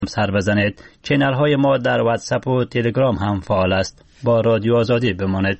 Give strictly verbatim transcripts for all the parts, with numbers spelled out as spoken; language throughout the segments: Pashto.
سر بزنید. چینل های ما در واتساپ و تلگرام هم فعال است. با رادیو آزادی بمانید.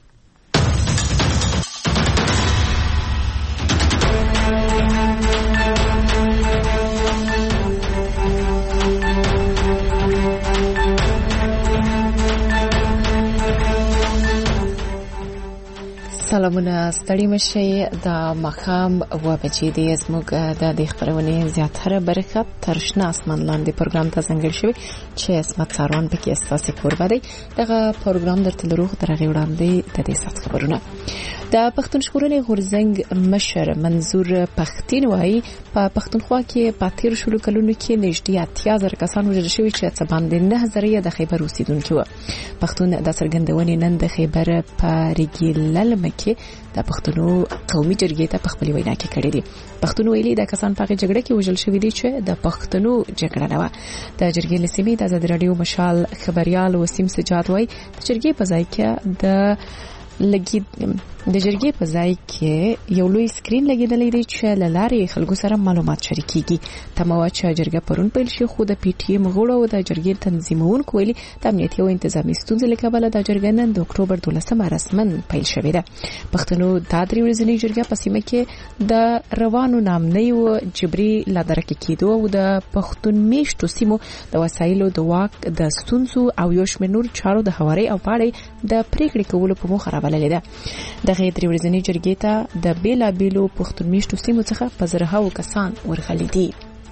سلامونه، ستړي مشئ. د ماښام اوه بجې دي. زموږ د دې خپرونې زیاتره برخه تر شنه اسمان لاندې پروګرام ته ځانګړې شوې چې اسمت ساروان پکې ستاسو کوربه دی. دغه پروګرام درته لروغ درغې وړاندې د دې سات خبرونه. د پښتون ژغورنې غورځنګ مشر منظور پښتين وایي په پښتونخوا کې په تیر شلو کلونو کې نږدې اتیا زره کسان وژل شوي چې څه باندې نه زره د خیبر اوسیدونکو و. پښتون د څرګندونې نن د خیبر په ریګیلل کې د پښتنو قومي جرګې ته په خپل وینا کې کړی دی. پښتون ویلي د کسان په جګړه کې وژل شوی دي چې د پښتنو جګړه نه و. د جرګې لسمې د آزاد رادیو مشال خبريال وسیم سجاد وای د جرګې په ځای کې د لګي د جرګې په ځای کې یو لوی سکرین لګیدلی دی چې لارې خلکو سره معلومات شریکيږي. تموا چې جرګه پرون پیل شي خو د پی ټی ایم غړو او د جرګې تنظیمونکو ویلي د امنیتي او انتظامی ستونزې له کبله د جرګې نن د اکتوبر دولسمه رسمن پیل شوې ده. پښتنو د درې ورځې جرګه په سیمه کې د روانو نامنۍ او جبري لادرکه کېدو او د پښتون میشتو سیمو د وسایلو د واک د ستونزو او یو شمېر نور چارو د هواري او پاړې د پریکړې کولو په موخه راوللې ده. دغه درې ورځې جرګې ته د بیلا بیلو پښتون میشتو سیمو څخه په زرهاو کسان ورغلي دي.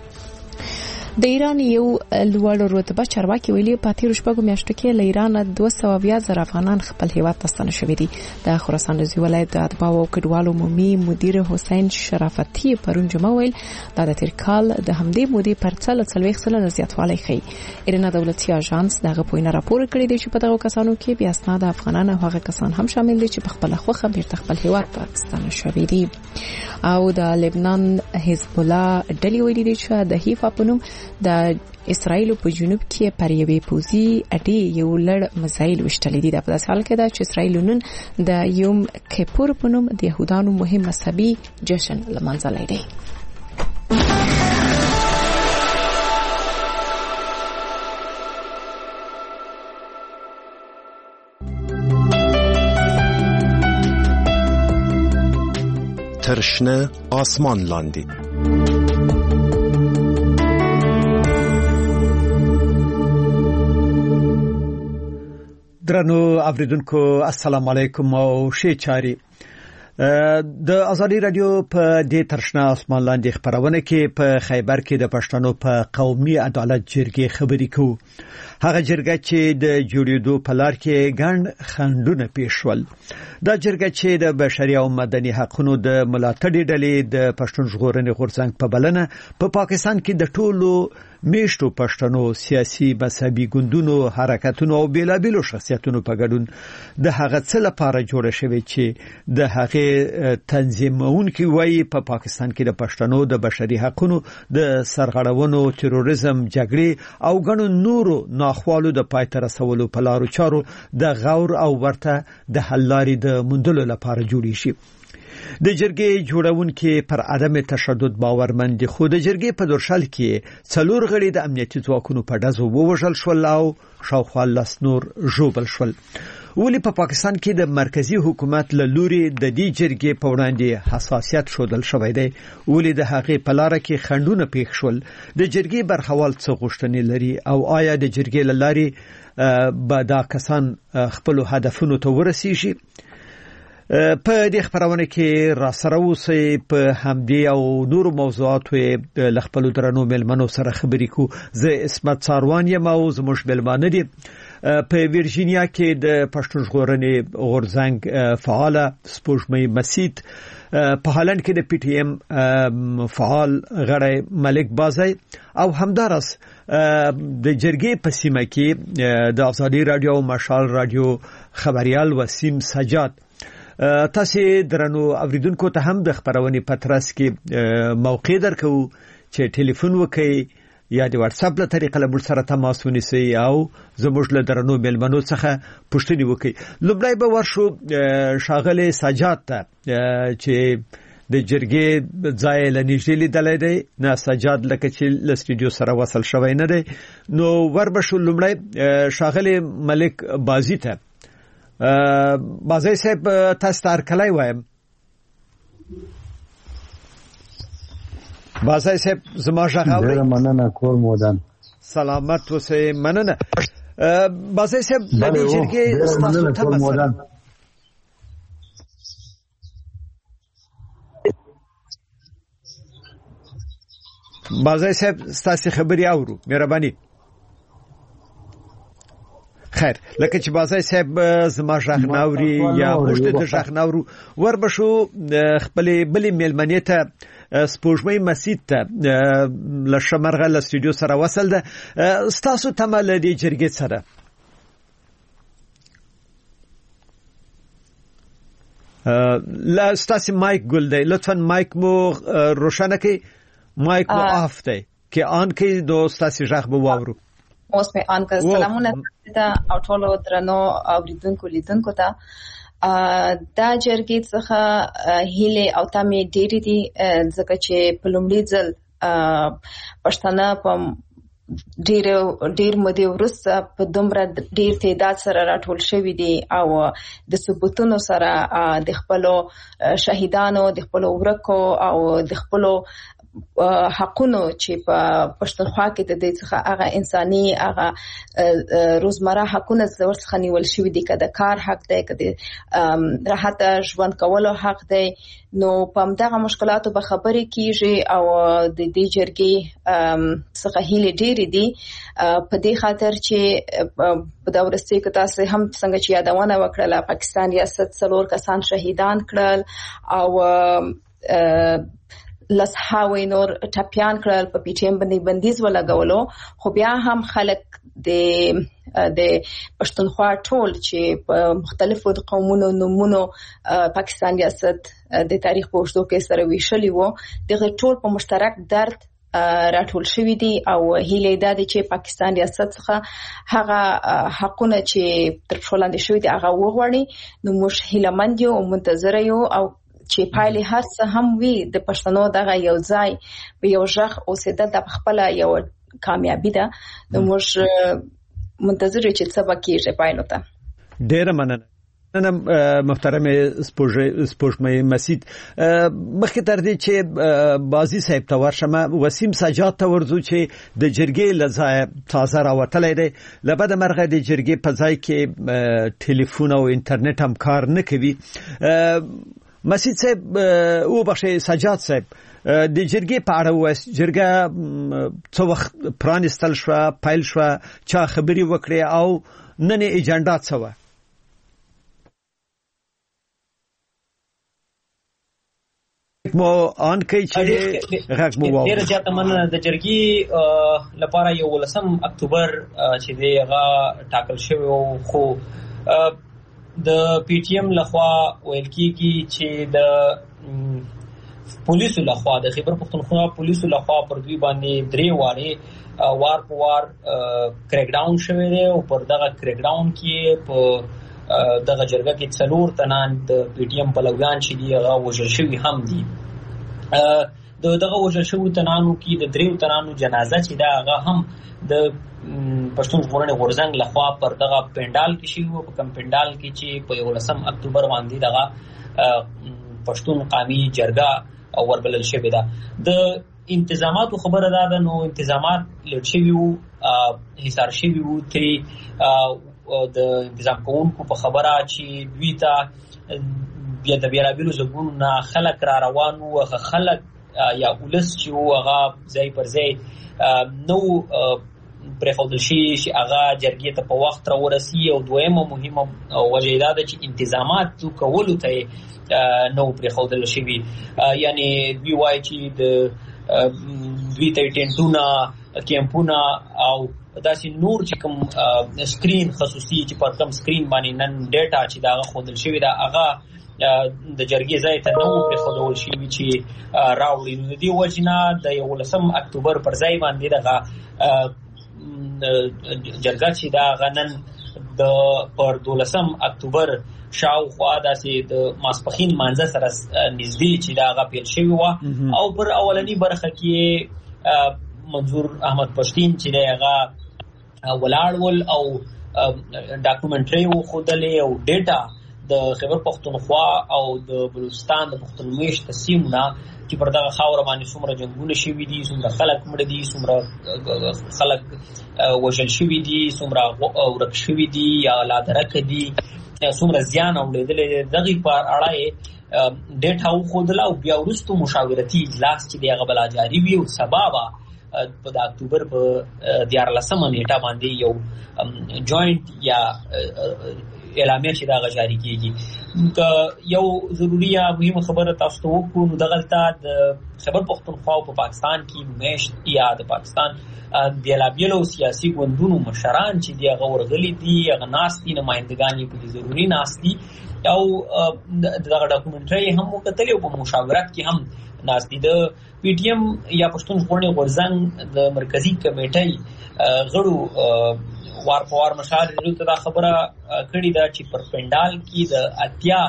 د ایران یو لوړ رتبه چارواکي ویلي په تیر شپږو میاشتو کې له ایران دوه سوه اویا زره افغانان خپل هیواد ته ستانه شوي دي. د خراسان رضوي ولایت د اتباع او کډوالو عمومي مدیر حسین شرافتی پرون جمعه ویل دا د تیر کال د همدې مودې پر څلور څلوېښت سلنه زیاتوالی ښیي. ایران دولتي اژانس دغه پوینه راپور کړی دی چې په دغه کسانو کې بیا اسناد افغانان او هغه کسان هم شامل دي چې په خپل خوخه بیرته خپل هیواد ته ستانه شوي دي. او د لبنان حزب الله ډلې ویلي دي چې د حیفا په نوم د اسرائیل په جنوب کې پر یوې پوزي اډې یو لړ میزایل وشتلې دي. په داسې حال کې دا چې اسرائیل نن د یوم کیپور په نوم د يهودانو مهم مذهبي جشن لمانځلی دی. ترشنه آسمان لاندې درنو اوریدونکو السلام علیکم او ښه چاري. د ازادي رادیو په دې ترشنه آسمان لاندې خبرونه کې په خیبر کې د پښتنو په قومي عدالت جرګې خبرې کوو. هغه جرګه چې د جوړېدو په لار کې ګڼ خنډونه پیښ شول. دا جرګه چې د بشري او مدني حقوقو د ملاتړ ډلې د پښتون ژغورنې غورځنګ په بلنه په پا پاکستان کې د ټولو میشتو پښتنو سیاسي مذهبي ګوندونو حرکتونو او بیلابیلو شخصیتونو په ګډون د هغه څه لپاره جوړه شوې چې د هغه تنظیمونکو وایي په پا پاکستان کې د پښتنو د بشري حقوقو د سرغړونو، تروریزم، جګړې او ګڼو نورو ناخوالو د پای ته رسولو په لارو چارو د غور او ورته د حل لارې د موندلو لپاره جوړې شي. د جرګې جوړونکو پر عدم تشدد باورمن دي، خو د جرګې په درشل کې څلور غړي د امنیتي ځواکونو په ډزو ووژل شول او شاوخوا لس نور ژوبل شول. ولی په پا پاکستان کې د مرکزی حکومت له لوري د دې جرګې په وړاندې حساسیت شودل شوی دی. ولی د هغې په لار کې خنډونه پیښ شول. د جرګې برخوال څه غوښتنې لري او آیا د جرګې له لارې به دا کسان خپل هدفونو ته ورسیږي؟ په دې خبرونه کې را سره اوسئ. په همدې او نور موضوعاتو له خپل درنو ملمنو سره خبرې کو. زه اسمت ساروان یم او زموږ ملمانه دي په ویرجینیا کې د پښتون ژغورنې غورځنګ فعال سپوږمۍ مسید، په هالند کې د پی ټی ایم فعال غړی ملک بازی او همدارس د جرګې په سیمه کې د آزادي رادیو او مشال رادیو خبريال وسیم سجاد. تاسو درنو اوریدونکو ته هم د خبرونې پترس کې موقع درکو چې ټلیفون وکړئ یا د واتس اپ له طریقې له موږ سره تماس ونیسئ او زموږ له درنو ملمنو څخه پوښتنه وکړئ. لومړی به ورشو شاغله سجاد ته چې د جرګې ځای لنیږي لیدلې دی نه سجاد لکه چې ل سټډیو سره وصل شوی نه دی نو وربشو لمړی شاغلی ملک بازی ته بازی صاحب تاسو تار کلای وایم بازی صاحب زما ژغاوري ډیر مننه کور مودان سلامت اوسئ مننه بازی صاحب د دې جرګې ستاسو ته مودان بازی صاحب ستاسو خبري اورو مهرباني خیر لکه چې بازی صاحب زما ژغ ناوري یا پښته د ژغ ناورو وربشو خپل بلې میلمنې ته سپوږمۍ مسجد ته لشمرغه ل سټډیو سره وصل ده ستاسو تمه لدی جرګې سره لا ستاسو مایک ګل دی لطفا مایک مو روشنه کړئ مایک مو آف دی کې آن کې دوستاسو ژغ به واورو اوس په ان کې سلامونه ته او ټول درنو اوریدونکو لیدونکو ته دا جرګې څخه هیله او تمه ډېری دي ځکه چې په لومړي ځل پښتانه په ډېر ډېر مودې وروسته په دومره ډېر تعداد سره راټول شوي دي او د ثبوتونو سره د خپل شهیدانو د خپل ورکو او د خپل حقونو چې په پښتونخوا کې د دې څخه هغه انساني هغه روزمره حقونه څخه نیول شوی دي کده کار حق دی کده راحت ژوند کولو حق دی نو په همدغه مشکلاتو به خبرې کیږي او د دې جرګې څخه هیله ډېرې دي په دې خاطر چې په دا ورسته کې تاسو هم څنګه چې یادونه وکړه پاکستان ریاست څلور کسان شهیدان کړل او لس هاوی نور ټاپیان کړل په پی ټی ایم باندې بندیز ولګولو خو بیا هم خلک د د پښتونخوا ټول چې په مختلفو قومونو نومونو پاکستان ریاست د تاریخ په اوږدو کې سره ویشلی وو دغه ټول په مشترک درد راټول شوی دي او هیله ده چې پاکستان ریاست څخه هغه حقونه چې تر ټولنده شوی دي هغه وغوړي نو موږ هیله مند یو او منتظر یو او چې پایله هر څه هم وي د پښتنو دغه یو ځای په یو ژغ اوسېدل د خپل یو کامیابی ده نو موږ منتظر یو چې څه وکړي پایله ته ډیر مننه نن محترم سپوږمۍ مسجد مخکې تر دې چې بازی صاحب ته ورشمه وسیم سجاد ته ورځو چې د جرګې لځای تازه راوتلې ده لبد مرغه د جرګې په ځای کې ټلیفون او انټرنیټ هم کار نه کوي مسجد صاحب او بخښي سجاد صاحب د جرګې په اړه وس جرګه څو وخت پرانستل شو پایل شو چا خبري وکړي او نن ایجنډا څه و مو ان کې چې غږ مو واو ډیر زیاته من د جرګې لپاره یو ولسم اکتوبر چې دی هغه ټاکل شوی خو د پی ټی ایم لخوا ویل کیږي چې د پولیسو لخوا د خیبر پختونخوا پولیسو لخوا پر دوی باندې درې واره وار په وار کریک ډاون شوی دی او پر دغه کریک ډاون کې په دغه جرګه کې څلور تنان د پی ټی ایم پلویان چې دی هغه وژل شوی هم دي د دغه وژل شوی تنانو کې د دریو تنانو جنازه چې دا هغه هم د پښتون ژغورنې غورځنګ لخوا پر دغه پندال کې شي او په کم پندال کې چې په یولسم اکتوبر باندې دغه پښتون قومي جرګه وربلل شوې ده د انتظاماتو خبره ده نو انتظامات لټ شوي وو حصار شوي وو ترې د انتظام کوونکو په خبره چې دوی ته بیا د بیلابیلو ځایونو نه خلک را روان وو خلک یا ولس چې هغه ځای پر ځای نو پرېښودل شي چې هغه جرګې ته په وخت راورسي او دویمه مهمه وجه دا ده چې انتظامات کولو ته نو پرېښودل شوي یعنی دوی وایي چې د دوی ته ټینټونه کیمپونه او داسې نور چې کوم سکرین خصوصي چې پر کوم سکرین باندې نن ډیټا چې دا ښودل شوی دا هغه د جرګې ځای ته نو پرېښودل شوي چې راوړي نو د دې وجې نه د یولسم اکتوبر پر ځای باندې دغه جرګه چې دا غنن د پر دولسم اکتوبر شاوخوا داسې د ماسپخین مانځه سره نږدې چې دا هغه پیل شوی و او پر اولنی برخه کې منظور احمد پښتین چې دی هغه ولاړ ول او ډاکومنټري و خودلې او ډیټا د خیبر پختونخوا او د بلوچستان د پښتونخوا تقسیمونه چې پر دغه خاور باندې څومره جنگونه شوي دي، څومره خلک مړه دي، څومره خلک وژل شوي دي، څومره ورک شوي دي یا لا درکه دي، څومره زیان اوریدلې، دغه په اړه ډیټا وښودله او بیا وروسته مشاورتي اجلاس چې دی هغه بلا جاري وي او سبا به په د اکتوبر په دیارلسمه نیټه باندې یو جوائنٹ یا اعلامیه چې دا غجاري کیږي. یو ضروري یا مهمه خبره تاسو ته وکړو نو دغلته د خیبر پختونخوا په پاکستان کې میشت یا د پاکستان د بیلابیلو سیاسي ګوندونو مشران چې دی هغه ورغلي دي، هغه ناست دي، نمائندګان یې په ضروري ناست دي او دغه ډاکومنټري هم وکتلې او په مشاورت کې هم ناست دي. د پی ټی ایم یا پښتون ژغورنې غورځنګ د مرکزی کمیټې غړو وار په وار مشال ته دا خبره کړې ده چې پر پندال کې د اتیا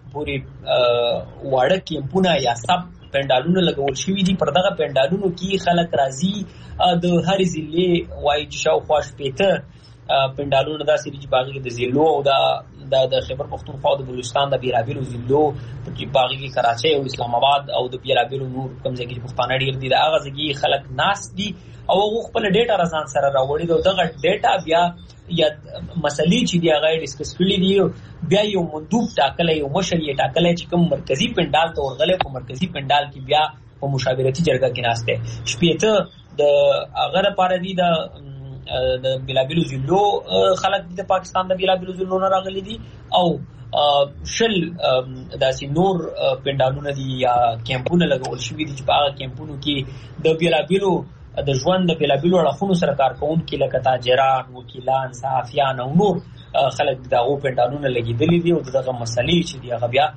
پورې واړه کیمپونه یا سب پندالونه لګول شوي دي. پر دغه پندالونو کې خلک راځي د هر ضلع وایي چې شاوخوا شپېته پندالونه داسې دي چې باغې د ضلعو او د خیبر پختونخوا او د بلوچستان د بیلابیلو ضلعو په باغې کې کراچۍ او اسلام آباد او د بیلابیلو نور کوم ځای کې پښتانه ډېر دي، د هغه ځای خلک ناست دي او هغه خپل ډیټا رازان سره راوړي او دغه ډیټا بیا یا مسلې چې دی هغه ډیسکس کړي دي بیا یو مندوب ټاکلې یو مشر یې ټاکلې چې کوم مرکزی پندال ته ورغلې په مرکزی پندال کې بیا په مشاورتي جرګه کې ناشته شپېته د هغه لپاره دي د د بیلابیلو ضلعو خلک د پاکستان د بیلابیلو ضلعو نه راغلي دي او شل داسې نور پندالونه دي یا کیمپونه لګول شوي دي چې په هغه کیمپونو کې د بیلابیلو د ژوند د بیلابیلو اړخونو سره کار کوونکي لکه تاجران، وکیلان، صحافیان او نور خلک دغه پندالونه لګېدلي دي او دغه مسلې چې دی هغه بیا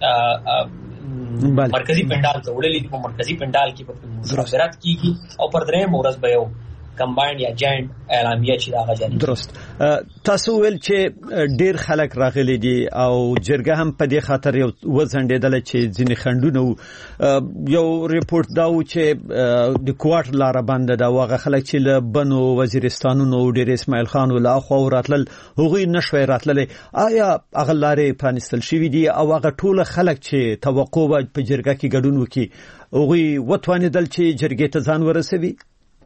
مرکزی پندال ته وړلې دي. په مرکزی پندال کې په مشاورت کېږي او پر درېیمه ورځ به یو کمباینډ یا جاینټ اعلامیه چې دا غجاري. درست. تاسو ویل چې ډیر خلک راغلي دي او جرګه هم په دې خاطر یو وزندېدل چې ځینې خندونه یو ریپورت دا و چې د کوارټر لار باندې دا واغه خلک چې له بنو وزیرستانونو ډیر اسماعیل خان ولا خو راتل هغوی نشوي راتل. آیا هغه لارې پرانستل شوې دي او هغه ټول خلک چې توقع و په جرګه کې ګډون وکړي هغوی وتوانیدل چې جرګې ته ځان ورسوي؟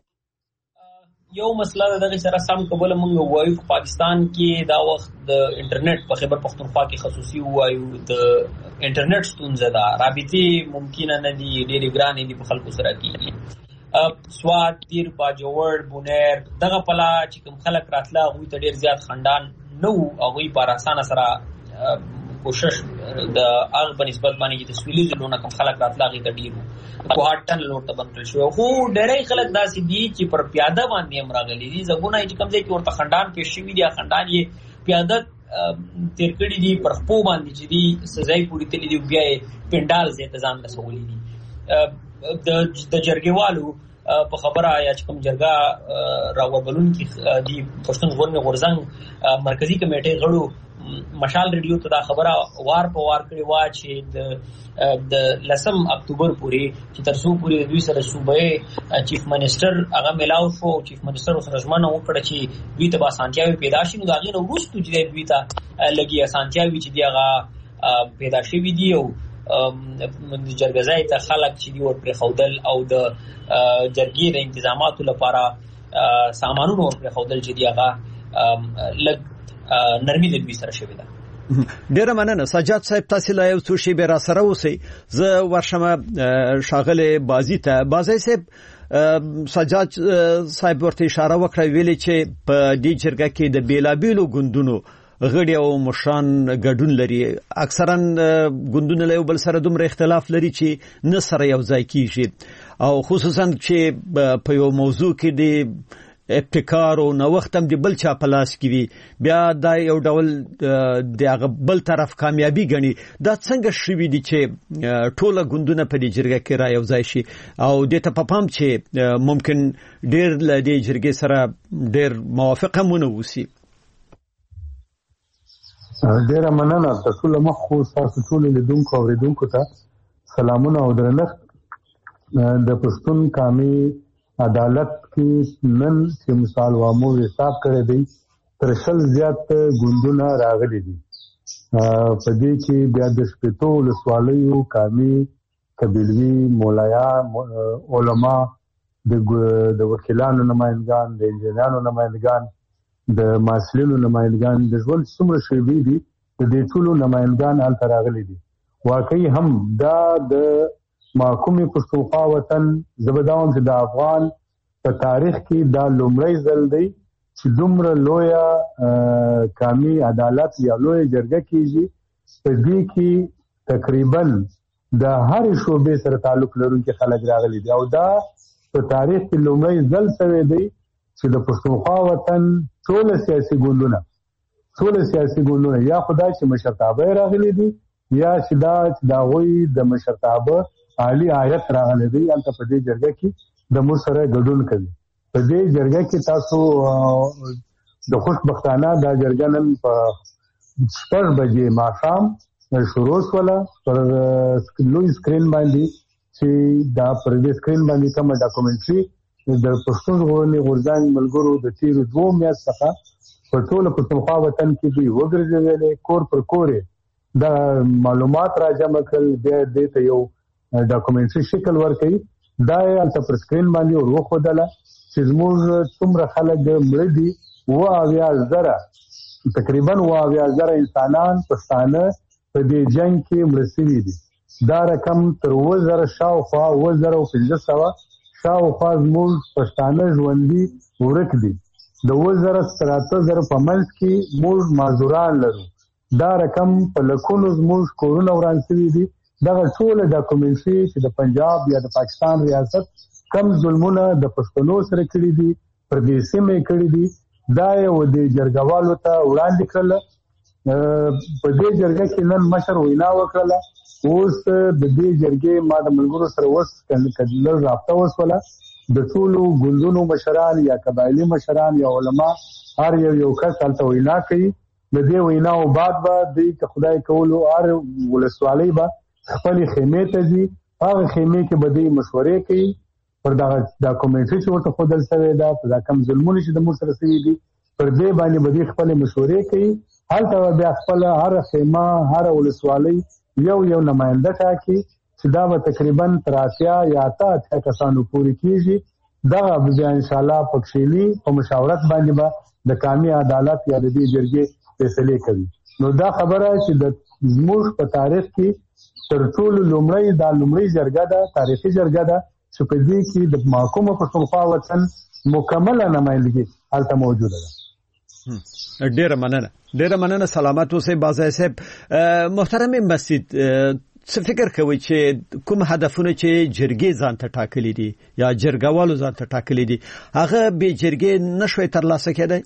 یو مسله دغه سره سم قبول مونږ وایو په پاکستان کې دا وخت د انټرنیټ په خیبر پختونخوا کې خصوصي وایو د انټرنیټ ستونزه ده، رابطې ممکنه نه دي، ډېرې ګرانې دي په خلکو سره کېږي. سوات، تیر، باجوړ، بونیر دغه پلا چې کوم خلک راتله هغوی ته ډېر زیات خندان نه وو، هغوی په اسانه سره کوشش د هغه په نسبت باندې چې د سویلي ضلعو نه کوم خلک راتله هغې ته ډېر وو. کوهاټن لور ته بند کړل شوی خو ډېری خلک داسې دي چې پر پیاده باندې هم راغلي دي. زګونه چې کوم ځای کې ورته خندان پیش شوي دي خندان یې پیاده تیر کړي دي پر خپو باندې چې دي سزای پورې تللي دي بیا یې پنډال ځای ته ځان رسولي دي. د جرګې والو په خبره یا چې کوم جرګه راوبلونکي دي پښتون ژغورنې غورځنګ مرکزی کمیټې غړو مشال ریډیو ته دا خبره وار په وار کړې وه چې د د لسم اکتوبر پورې چې تر څو پورې دوی سره صوبه چیف منسټر هغه ملاو شو، چیف منسټر سره ژمنه وکړه چې دوی ته به اسانتیاوې پیدا شي. نو د هغې نه وروستو چې دوی ته لږې اسانتیاوې چې دي هغه پیدا شوي دي او جرګه ځای ته خلک چې دي ورپرېښودل او د جرګې د انتظاماتو لپاره سامانونه ورپرېښودل چې دي هغه لږ نرمي د دوی سره شوې ده. ډیره مننه سجاد صاحب، تاسو لا یو څو شی به را سره اوسئ. زه ورشمه شاغله بازی ته. بازی صاحب سجاد صاحب ورته اشاره وکړه ویلي چې په دې جرګه کې د بیلابیلو ګوندونو غړي او مشران ګډون لري. اکثرا ګوندونه له بل سره دومره اختلاف لري چې نه سره یو ځای کیږي او خصوصا چې په یو موضوع کې د ابتکار او نوښت هم د بل چا په لاس کې وي بیا دا یو ډول د هغه بل طرف کامیابی ګڼي. دا څنګه شوي دي چې ټوله ګوندونه په دې جرګه کې را یو ځای شي او دې ته په پام چې ممکن ډېر له دې جرګې سره ډېر موافق هم ونه اوسي؟ ډیره مننه. تاسو له مخ خو تاسو ټول لیدونکو او اوریدونکو ته سلامونه او درنښت. د پښتون قومي عدالت کې نن چې مثال وامو حساب کړی دی تر شل زیات ګوندونه راغلي دي. په دې کې بیا د شپېتو ولسوالیو قومي قبیلوي مولایان علما د وکیلانو نمایندګان د انجینرانو نمایندګان د محصلینو نمایندګان د ژوند څومره شعبې دي د دې ټولو نمایندګان هلته راغلي دي. واقعي هم دا د محکومې پښتونخوا وطن زه به دا وایم چې د افغان په تاریخ کې دا لومړی ځل دی چې دومره لویه قومي عدالت یا لویه جرګه کېږي. په دې کې تقریبا د هرې شعبې سره تعلق لرونکي خلک راغلي دي او دا په تاریخ کې لومړی ځل شوی دی چې د پښتونخوا وطن ټول سیاسي ګوندونه ټول سیاسي ګوندونه یا خدای چې مشرتابه راغلي دي یا چې دا چې د هغوی د مشرتابه عالي آیت راغلی دی هلته په دې جرګه کې د موږ سره ګډون کوي. په دې جرګه کې تاسو د خوشبختانه دا جرګه نن په شپږ بجې ماښام شروع شوله پر لوی سکرین باندې چې دا پر دې سکرین باندې کومه ډاکومنټري د پښتون ژغورنې غورځنګ ملګرو د تېرو دوو میاشتو څخه په ټوله پښتونخوا وطن کې دوی وګرځېدلې کور پر کور د معلومات راجمع کړل بیا دې ته یو ډاکومنټري شکل ورکوي. دا یې هلته پر سکرین باندې ور وښودله چې زموږ څومره خلک مړه دي اوه اویا زره تقریبا اوه اویا زره انسانان پښتانه په دې جنګ کې مړه شوي دي. دا رقم تر اوه زره شاوخوا اوه زره او پنځه سوه شاوخوا زموږ پښتانه ژوندي ورک دي. د اوه زره تر اته زره په منځ کې موږ معذوران لرو. دا رقم په لکونو زموږ کورونه وران شوي دي. دغه ټوله ډاکومنټري چې د پنجاب یا د پاکستان ریاست کم ظلمونه د پښتنو سره کړي دي پر دې سیمه یې کړي دي دا یې د جرګوالو ته وړاندې کړله. په دې جرګه کې نن مشر وینا وکړله. اوس د دې جرګې ما د ملګرو سره اوس لږ رابطه وشوله. د ټولو ګوندونو مشران یا قبایلي مشران یا علما هر یو یو کس هلته وینا کوي. د دې ویناو بعد به دوی که خدای کولو هر ولسوالۍ به خپلې خیمې ته ځي. هغه خیمې کې به دوی مشورې کوي پر دغه ډاکومنټري چې ورته ښودل شوې ده په دا کم ظلمونه چې د موږ سره شوي دي پر دې باندې به دوی خپلې مشورې کوي. هلته به بیا خپله هره خیمه هره ولسوالۍ یو یو نماینده ټاکي چې دا به تقریبا تر اتیا یا اته اتیا کسانو پورې کېږي. دغه به بیا انشاءالله په کښېني په مشاورت باندې به د قومي عدالت یا د دې جرګې فیصلې کوي. نو دا خبره چې د زموږ په تاریخ کې تر ټولو لومړی دا لومړی جرګه ده تاریخي جرګه ده چې په دې کې د محکومه پښتونخوا وطن مکمله نمایندګي هلته موجوده ده. ډیره مننه ډیره مننه سلامت اوسئ بازای صاحب. محترم مسجد څه فکر کوي چې کوم هدفونه چې جرګې ځان ته ټاکلي دي یا جرګوالو ځان ته ټاکلي دي هغه به جرګې نشوي ترلاسه کېدای؟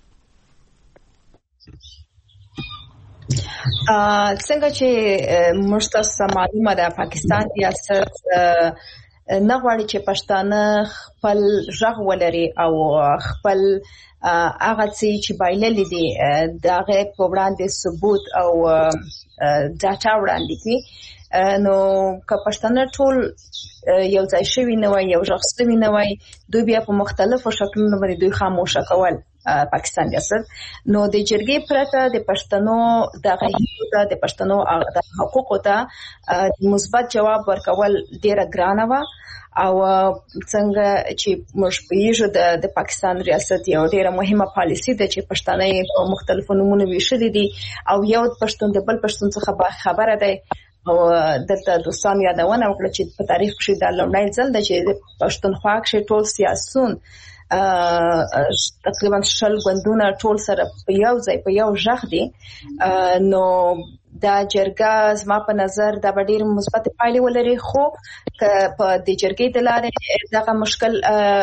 څنګه چې موږ ته معلومه ده پاکستان ریاست نه غواړي چې پښتانه خپل غږ ولري او خپل هغه چې بایللې دي د هغه په وړاندې ثبوت او ډاټا وړاندې کړي. نو که پښتانه ټول یو ځای شوي نه وای یو غږ شوي نه وای دوی بیا په مختلفو شکلونو باندې دوی خاموشه کول پاکستان ریاست. نو د جرګې پرته د پښتنو د غوښتنو ته د پښتنو د حقوقو ته مثبت جواب ورکول ډیره ګرانه و او څنګه چې موږ پیژو د د پاکستان ریاست یو ډیره مهمه پالیسی ده چې پښتانه په مختلفو نمونه ویشلې دي او یو پښتون د بل پښتون څخه خبره ده. او دلته دوستان یادونه وکړه چې په تاریخ کې دا لومړی ځل ده چې پښتونخوا کې ټول سیاسيون تقریبا شل ګوندونه ټول سره په یو ځای په یو ژغ دي. نو دا جرګه زما په نظر دا ډېر مثبت پایلې ولري خو په دې جرګې د لارې دغه مشکل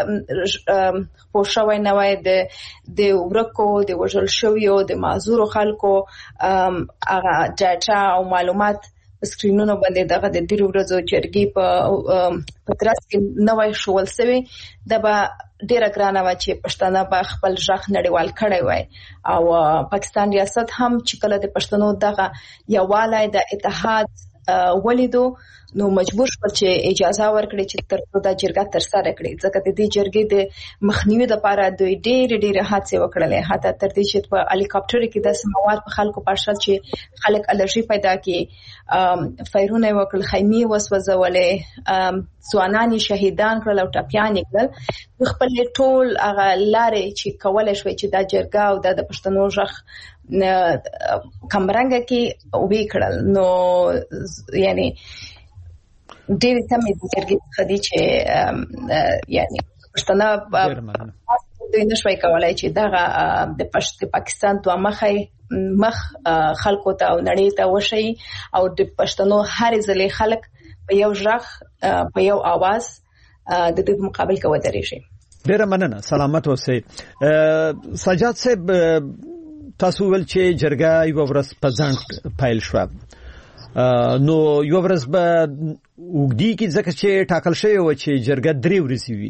پوښښوي نه وای د د ورکو د وژل شویو د معذور خلکو هغه ډاټا او معلومات سکرینونو باندې دغه د ډیرو ورځو جرګې په پترس کې نوې شول سوي د با ډیره ګرانه و چې پښتانه په خپل ځخ نړیوال کړي وای او پاکستان ریاست هم چې کله د پښتنو دغه یووالی د اتحاد ولیدو نو مجبور شو چې اجازه ورکړي چې تر دا جرګه تر سره کړي ځکه د دې جرګې د مخنیوي لپاره دوی ډېر ډېر هڅې وکړلې حتی تر دې چې په هلیکاپټر کې د سموار په خلکو پاشل چې خلک الرژي پیدا کړي فایرونه وکړل خیمه وسوځولې ځوانان شهیدان کړل او ټاپیان کړل خپل ټول هغه لارې چې کولای شوی چې دا جرګه او د پښتنو ژغ کمرنګ کې وی کړل نو یعنی ډېر تمه د جرګې خدي چې یعنی پښتنه دوی نشوي کولای چې دغه د پښتو پاکستان دوه مخې مخ خلکو ته او نړۍ ته وشي او د پښتنو هر ځلې خلک په یو ژغ په یو आवाज د دې مقابل کې ودرېږي. ډېر مننه سلامت اوسئ. سجاد صاحب تاسو ول چې جرګه یو ورځ په ځان پایل شو نو یو ورځ به وګدي کې ځکه چې ټاکل شوی و چې جرګه درې ورځې وي.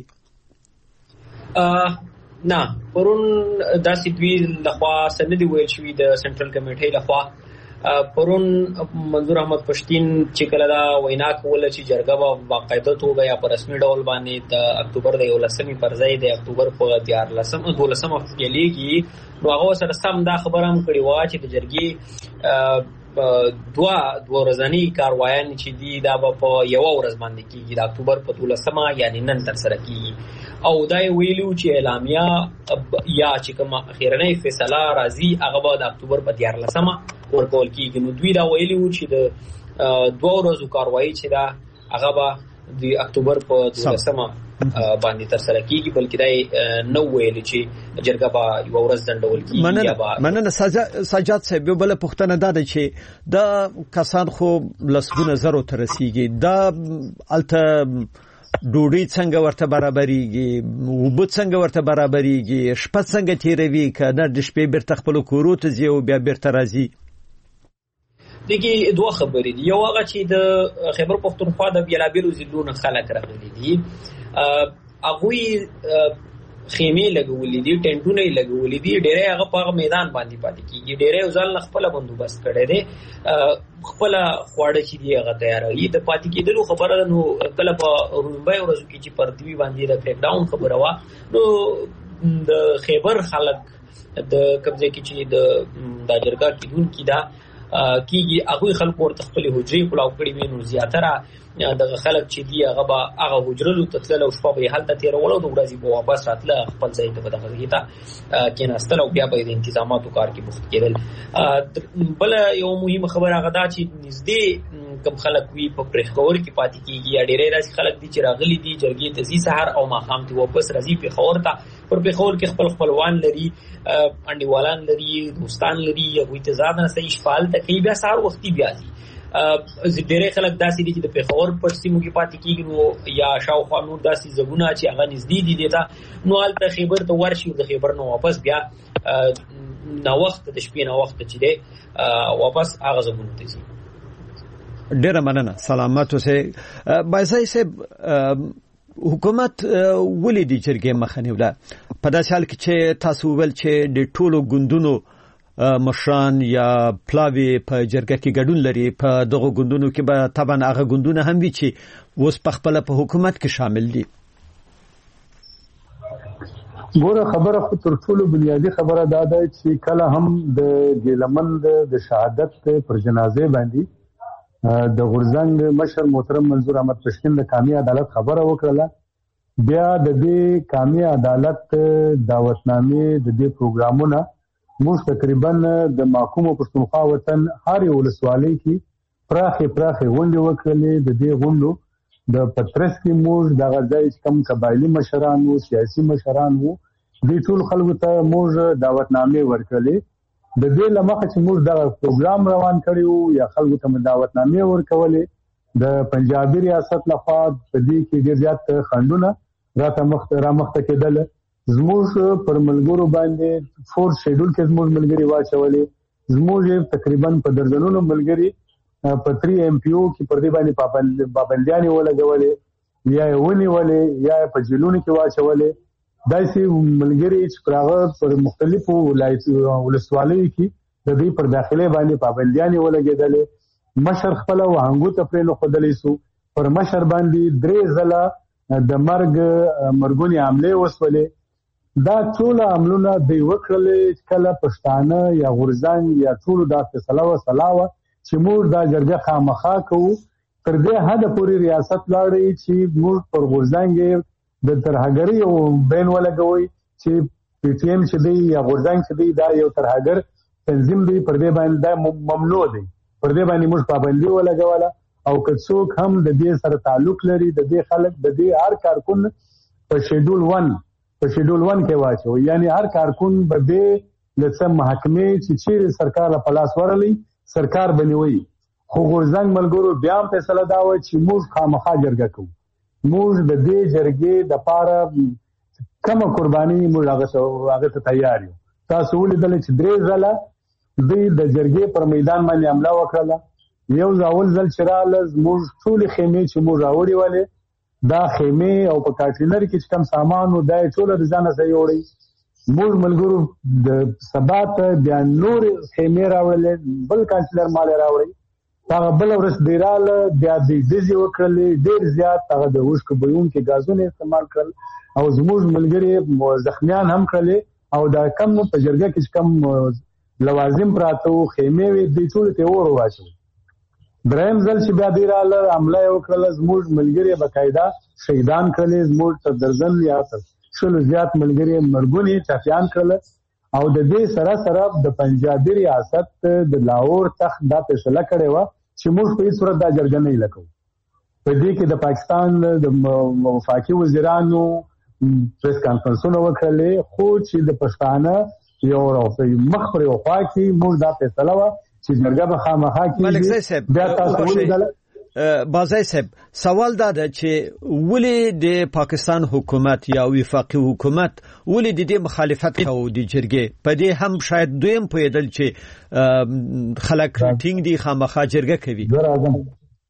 نه پرون داسې دوی لخوا سندې ویل شوې د سنټرل کمیټې لخوا پرون منظور احمد پښتين چې کله دا وینا کوله چې جرګه به باقاعده توګه یا په رسمي ډول باندې د اکتوبر د یولسمې پر ځای د اکتوبر په دیارلسم دولسمه پیلېږي نو هغه سره سم دا خبره هم کړې و چې د جرګې دوا دوا ورځنی کاروایان چې دی دا په یو ورځ باندې کیږي د اکتوبر په دولسمه یعنی نن تر سره کیږي او دا ویلو چې اعلامیه یا چې کوم اخیرنۍ فیصله راځي هغه به د اکتوبر په دیارلسمه ورکول کیږي. نو دوی دا ویلو چې د دوه ورځو کاروایی چې دا هغه به د اکتوبر په دولسمه باندې تر سره کیږي بلکې دا نو ویل چې جرګه به یو ورځ ځنډول کیږي یا به مننه. سجاد صاحب بل پښتنه ده چې دا کسان خو لسګونه زرو تر رسیږي دا الته ډوډۍ څنګه ورته برابرېږي وبد څنګه ورته برابرېږي شپه څنګه تیروي کنه د شپې بیرته خپل کورو ته ځي او بیا بیرته راځي. دغه دوه خبرې دي. یو هغه چې د خیبر پختونخوا د بیلابیلو ضلعونو خلک راغلي دي هغوی خیمه لګولې دي ټنټونه لګولې دي ډېرې هغه په میدان باندې پاتې کیږي ډېرې ځل خپل بندوبست کړي دي خپل خواړه چې دی هغه تیاري د پاتې کېدلو خبره نو کله په رومبای ورځو کې چې پر دوی باندې د کریک ډاون خبره وا نو د خیبر خلک د قبضه کې چې د د جرګه کېدون کې دا کیږي هغه خلک ورته خپل حجرې کلاو کړي وي نو زیاتره دغه خلک چې دی هغه به هغه حجرلو تتل او شپه به حالت تیرول او د ورځې به واپس راتله خپل ځای ته دغه کیتا کېناستل او بیا به د انتظاماتو کار کې بوخت کېدل. بل یو مهمه خبره هغه دا چې نږدې کم خلک وی په پرخور کې پاتې کیږي یا ډېرې راځي خلک دي چې راغلي دي جرګې ته زی سحر او ماخام ته واپس راځي په خور ته پر په خور کې خپل خپلوان لري انډیوالان لري دوستان لري یا وې تزاد نه صحیح فعال ته کې بیا سحر وختي بیا دي ډېرې خلک داسې دي چې د پیښور پر سیمو کې پاتې کیږي نو یا شاوخوا نور داسې ځایونه چې هغه نږدې دي دیتا نو هلته خیبر ته ورشي د خیبر نه واپس بیا نو وخت د شپې نه وخت چې دی واپس هغه ځایونه ته ځي. ډېر مننه سلامت اوسئ. بایزای صاحب حکومت ولې د جرګې مخه نیوله په داسې حال کې چې تاسو ول چې د ټولو ګوندونو مشران یا پلاوی په جرګه کې ګډون لري په دغه ګوندونو کې به طبعا هغه ګوندونه هم وي چې اوس په خپل په حکومت کې شامل دي. ګوره خبره خو تر ټولو بنیادی خبره دا ده چې کله هم د ګیلمند د شهادت پر جنازه باندې د غورزنګ مشر محترم منظور احمد پښتين د کامی عدالت خبره وکړه بیا د دې کامی عدالت دعوتنامې د دې پروګرامونه موږ تقریبا د محکوم پښتونخوا وطن هر یو ولسوالۍ کې پراخه پراخه غونډې وکړلې. د دې غونډو د پترس کې موږ د غځای کم قبایلی مشران او سیاسي مشران وو د ټول خلکو ته موږ دعوتنامې ورکړلې. د دې لمخه چې موږ دا پروګرام روان کړیو یا خلکو ته دعوتنامې ورکولې د پنجابي ریاست لخوا په دې کې ډېر زیات خندونه راته مخ را مخ ته کېدل. زموږ پر ملګرو باندې فور شیډول کې زموږ ملګری واچولې زموږ تقریبا په درجنونو ملګری په تری ایم پی او کې پر دې باندې پابندیانې ولګولې یا یې ونیولې یا په جیلونو کې واچولې. داسې ملګري چې هغه پر مختلفو ولسوالیو کې د دې پر داخله باندې پابندیانې ولګېدلې. مشر خپل وهنګو ته پرې نښودلی سو. پر مشر باندې درې ځله د مرګ مرګونې حملې وسولې. دا ټول عملونه دوی وکړل کله پښتانه یا غورځنګ یا ټول دا فیصله وسلاوه چې موږ دا جرګه خامخا کوو. تر دې حد پورې ریاست لاړی چې موږ پر غورځنګ د ترهګرۍ یو بین ولګوي چې پی ټی ایم چې دی یا غورځنګ چې دی دا یو ترهګر تنظیم دی. پر دې باندې دا ممنوع دی. پر دې باندې موږ پابندي ولګوله. او که څوک هم د دې سره تعلق لري د دې خلک د دې هر کارکون په شیډول ون په شیډول ون کې واچو. یعنی هر کارکون به دې لسم محکمې چې چیرې سرکار په لاس ورلی سرکار بنوي. خو غورځنګ ملګرو بیا هم فیصله دا و چې موږ خامخا جرګه کوو. موږ د دې جرګې د پاره کومه قرباني موږ هغه ته تیار یو. تاسو ولیدل چې درې ځله دوی د جرګې پر میدان باندې حمله وکړله. یو ځاول ځل چې راله زموږ ټولې خیمې چې موږ راوړې ولې دا خیمې او په کانټینر کې چې کوم سامان و دا یې ټوله د ځانه ځای وړی. موږ ملګرو د سبا ته بیا نورې خیمې راوړلې بل کانټینر مال یې راوړی. هغه بله ورځ دی راله بیا دوی ډزې وکړلې ډېر زیات هغه د اوښکو بویونکي ګازونه استعمال کړل او زموږ ملګري زخمیان هم کړلې. او دا کم په جرګه کې چې کم لوازم پراته وو خیمې وې دوی ټولې ته اور واچوي. دریم ځل چې بیا دی راله حمله یې وکړله زموږ ملګري بقاعده شهیدان کړلې. زموږ تر درجن یا تر شلو زیات ملګري مرګونې ټپیان کړله. او د دې سره سره د پنجابي ریاست د لاهور تخت دا فیصله کړې وه چې موږ په هېڅ صورت دا جرګه نه لکو. په دې کې د پاکستان د وفاقي وزیرانو پریس کانفرنسونه وکړلې. خو چې د پښتانه یو مخ پر یو خوا کې موږ دا فیصله وه چې جرګه به خامخا کېږي. ملک صاحب بیا تاسو ولیدل بازای صاحب سوال دا ده چې ولې د پاکستان حکومت یا وفاقي حکومت ولې د دې مخالفت کوي د جرګې په دې هم شاید دویم پوهېدل چې خلک ټینګ دي خامخا جرګه کوي. زه راځم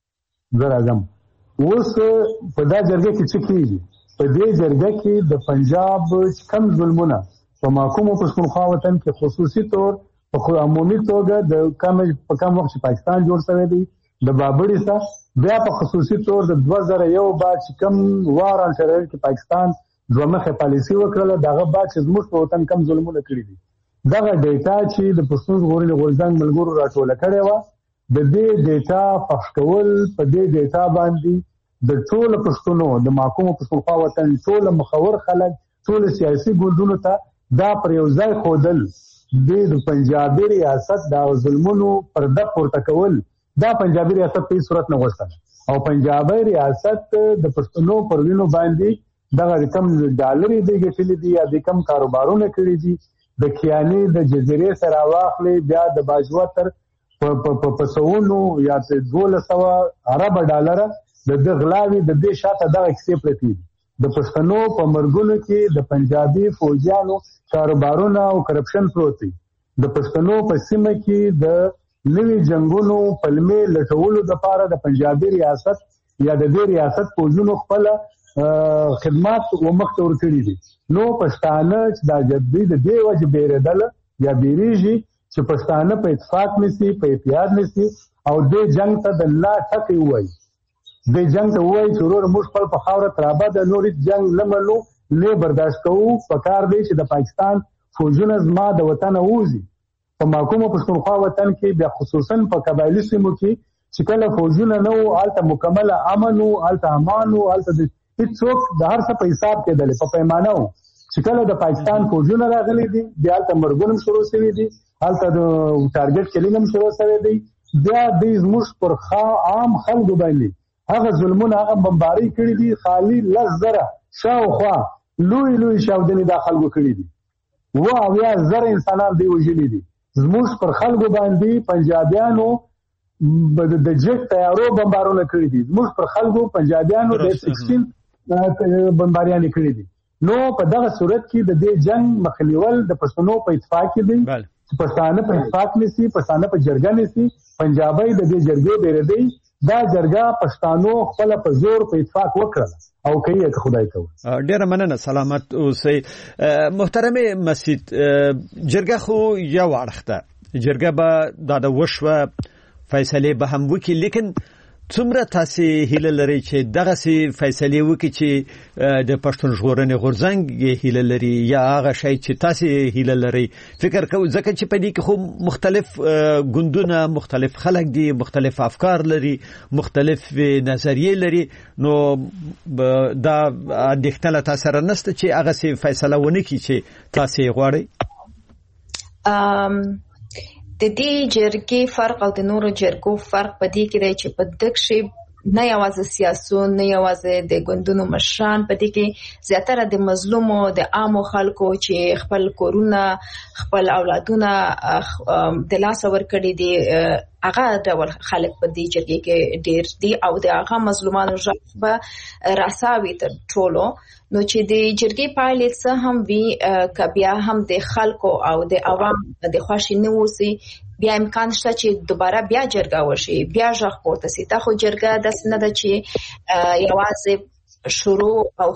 زه راځم اوس په دا جرګه کې څه کېږي. په دې جرګه کې د پنجاب کم ظلمونه په محکومو پښتونخوا وطن کې خصوصي طور په عمومي توګه د کم په کم وخت چې پاکستان جوړ شوی دی د بابړي سره بیا په خصوصي طور د دوه زره یو بعد چې کم وار انټرنیټ کې پاکستان دوه مخه پالیسي وکړه دغه بعد چې زموږ په وطن کم ظلمونه کړی دي. دغه ډیټا چې د پښتون ژغورنې غورځنګ ملګرو راټوله کړې وه د دې ډیټا پخش کول په دې ډیټا باندې د ټولو پښتنو د محکومو پښتونخوا وطن ټول مخور خلک ټول سیاسي ګوندونو ته دا پر یو ځای ښودل د پنجابي ریاست دا ظلمونو پرده پورته کول دا پنجابي ریاست په هیڅ صورت نه غوښتل. او پنجابي ریاست د پښتنو پر وینو باندې دغه کم ډالري دی ګټلې دي یا د کم کاروبارونه کړي دي. د کیانې د جزیرې سره واخلې بیا د باجوه تر په سوونو یا دولس سوه اربه ډالره د ده غلاوې د دې شاته دغه کیسې پرتې دي. د پښتنو په مرګونو کې د پنجابي فوجیانو کاروبارونه او کرپشن پروت دی. د پښتنو په سیمه کې د نوي جنگونو پلمې لټولو لپاره د پنجابي ریاست یا د دې ریاست فوجونو خپل خدمات ومخته ورکړي دي. نو پښتانه چې دا جدي د دې وجه بیرېدل یا بیریږي چې پښتانه په اتفاق نسی په اتحاد نسی او د جنگ ته د لا ټکی وایي. د جنگ ته وایي چې ورور موږ خپل په خاوره ترابه د نورې جنگ لمنو نه برداشت کوو. پکار دی چې د پاکستان فوجونه زما د وطن ووځي. په محکومه پښتونخوا وطن کې بیا خصوصا په قبایلي سیمو کې چې کله فوجونه نه وو هلته مکمله امن وو هلته امان وو هلته هېڅوک د هر څه په حساب کېدلې په پیمانه وو. چې کله د پاکستان فوجونه راغلي دي بیا هلته مرګونه هم شروع شوي دي هلته د ټارګټ کلینګ هم شروع شوی دی. بیا دوی زموږ پر عام خلکو باندې هغه ظلمونه هغه بمباري کړي دي. خالي لس زره شاوخوا لوی لوی شاودنې دا خلکو کړي دي. اوه اویا زره انسانان دوی وژلي دي. زموږ پر خلکو باندې پنجابیانو د جیټ تیارو بمبارونه کړي دي. زموږ پر خلکو پنجابیانو د سکسټین بمباریانې کړي دي. نو په دغه صورت کې د دې جنگ مخنیول د پښتنو په اتفاق کې دی پښتانه په اتفاق نسی، پښتانه په جرګه نسی، پنجابی د دې جرګې ډېر دی دا جرګه پښتانو خپل په زور په اتفاق وکړه او کوي که خدای کوي. ډېر مننه، سلامت اوسئ. محترم مسعود، جرګه خو یو اړخته جرګه به دا د وشوه فیصله به هم وکړي، لیکن څومره تاسو هیله لري چې دغه سي فیصله وکړي چې د پښتون ژغورنې غورځنګ هیله لري یا هغه شی چې تاسو هیله لري؟ فکر کوم ځکه چې په دې کې خو مختلف ګوندونه، مختلف خلک دي، مختلف افکار لري، مختلف نظریې لري، نو دا اندېښنه له تاسو سره نشته چې هغه سي فیصله ونه کړي چې تاسو غواړئ؟ ام د دې جرګې فرق او د نورو جرګو فرق په دې کې دی چې په دغه شی نه یوازې سیاسيون، نه یوازې د ګوندونو مشران، په دې کې زیاتره د مظلومو د عامو خلکو چې خپل کورونه، خپل اولادونه د لاس ورکړي دي، هغه ډول خلک په دې جرګې کې ډېر دي او د هغه مظلومانو ژغ به راساوي تر ټولو. نو چې د جرګې پایلې څه هم وي، که بیا هم د خلکو او د عوام د خوښې نه وسی، بیا امکان شته چې دوباره بیا جرګه وشي، بیا ژغ پورته سي. دا خو جرګه داسې نه ده چې یوازې شروع او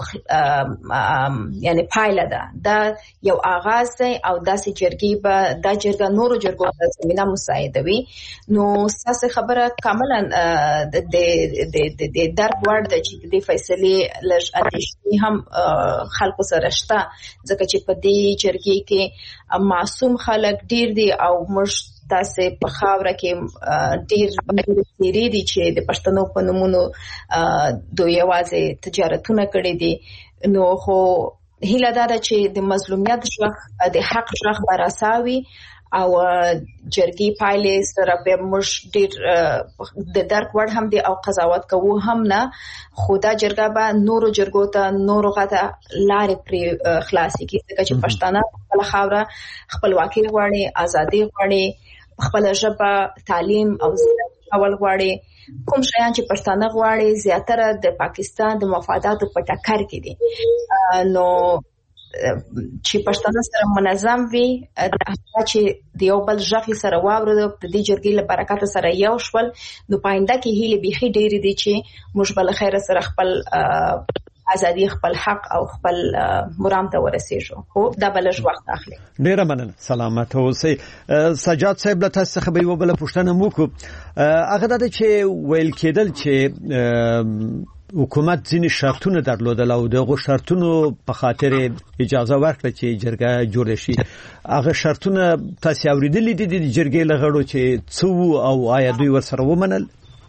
یعنی پایله ده، دا یو آغاز دی او داسې جرګې به دا جرګه نورو جرګو ته زمینه مساعدوي. نو ستاسو خبره کاملا د د درک وړ ده چې د فیصلې لږ اندېښنې هم خلکو سره شته، ځکه چې په دې جرګې کې معصوم خلک ډیر دي او موږ تاسو په خاوره کې ډیر ډیر دي چې د پښتنو په نومونو دوی یوازې تجارتونه کړي دي. نو خو هیله ده چې د مظلومیت ژغ، د حق ژغ براساوي او جرګې پایلې سره به موږ ډیر د درک وړ هم دي او قضاوت کوو هم نه. خو دا جرګه به نورو جرګو ته، نورو غته لارې پرې خلاصي کړي، ځکه چې پښتانه خپل خاوره خپلواکي غواړي، ازادي غواړي، خپل ژبه، تعلیم او اول غواړي. کوم شیان چې پښتانه غواړي زیاتره د پاکستان د مفاداتو په ټکر کې دي. نو چې پښتانه سره منظم وي، چې د یو بل ژغ سره واورو، د دې جرګې له برکت سره یو شول، نو پاینده کې هیله بيخي ډېر دي چې موږ بل خیر سره خپل ازادي، خپل حق او خپل مرام ته ورسېږو. خو دا بلش وخت اخلي. ډیره مننه، سلامت اوسئ. سجاد صاحب له تاسو څخه به یو بل پوښتنه وکړو. هغه دا چې ویل کېدل چې حکومت ځینې شرطونه درلودل او دغه شرطونو په خاطر اجازه ورکړه چې جرګه جوړ شي. هغه شرطونه تاسو اوریدلې دي د جرګې لغړو چې څو او آیا دوی ورسره ومنل؟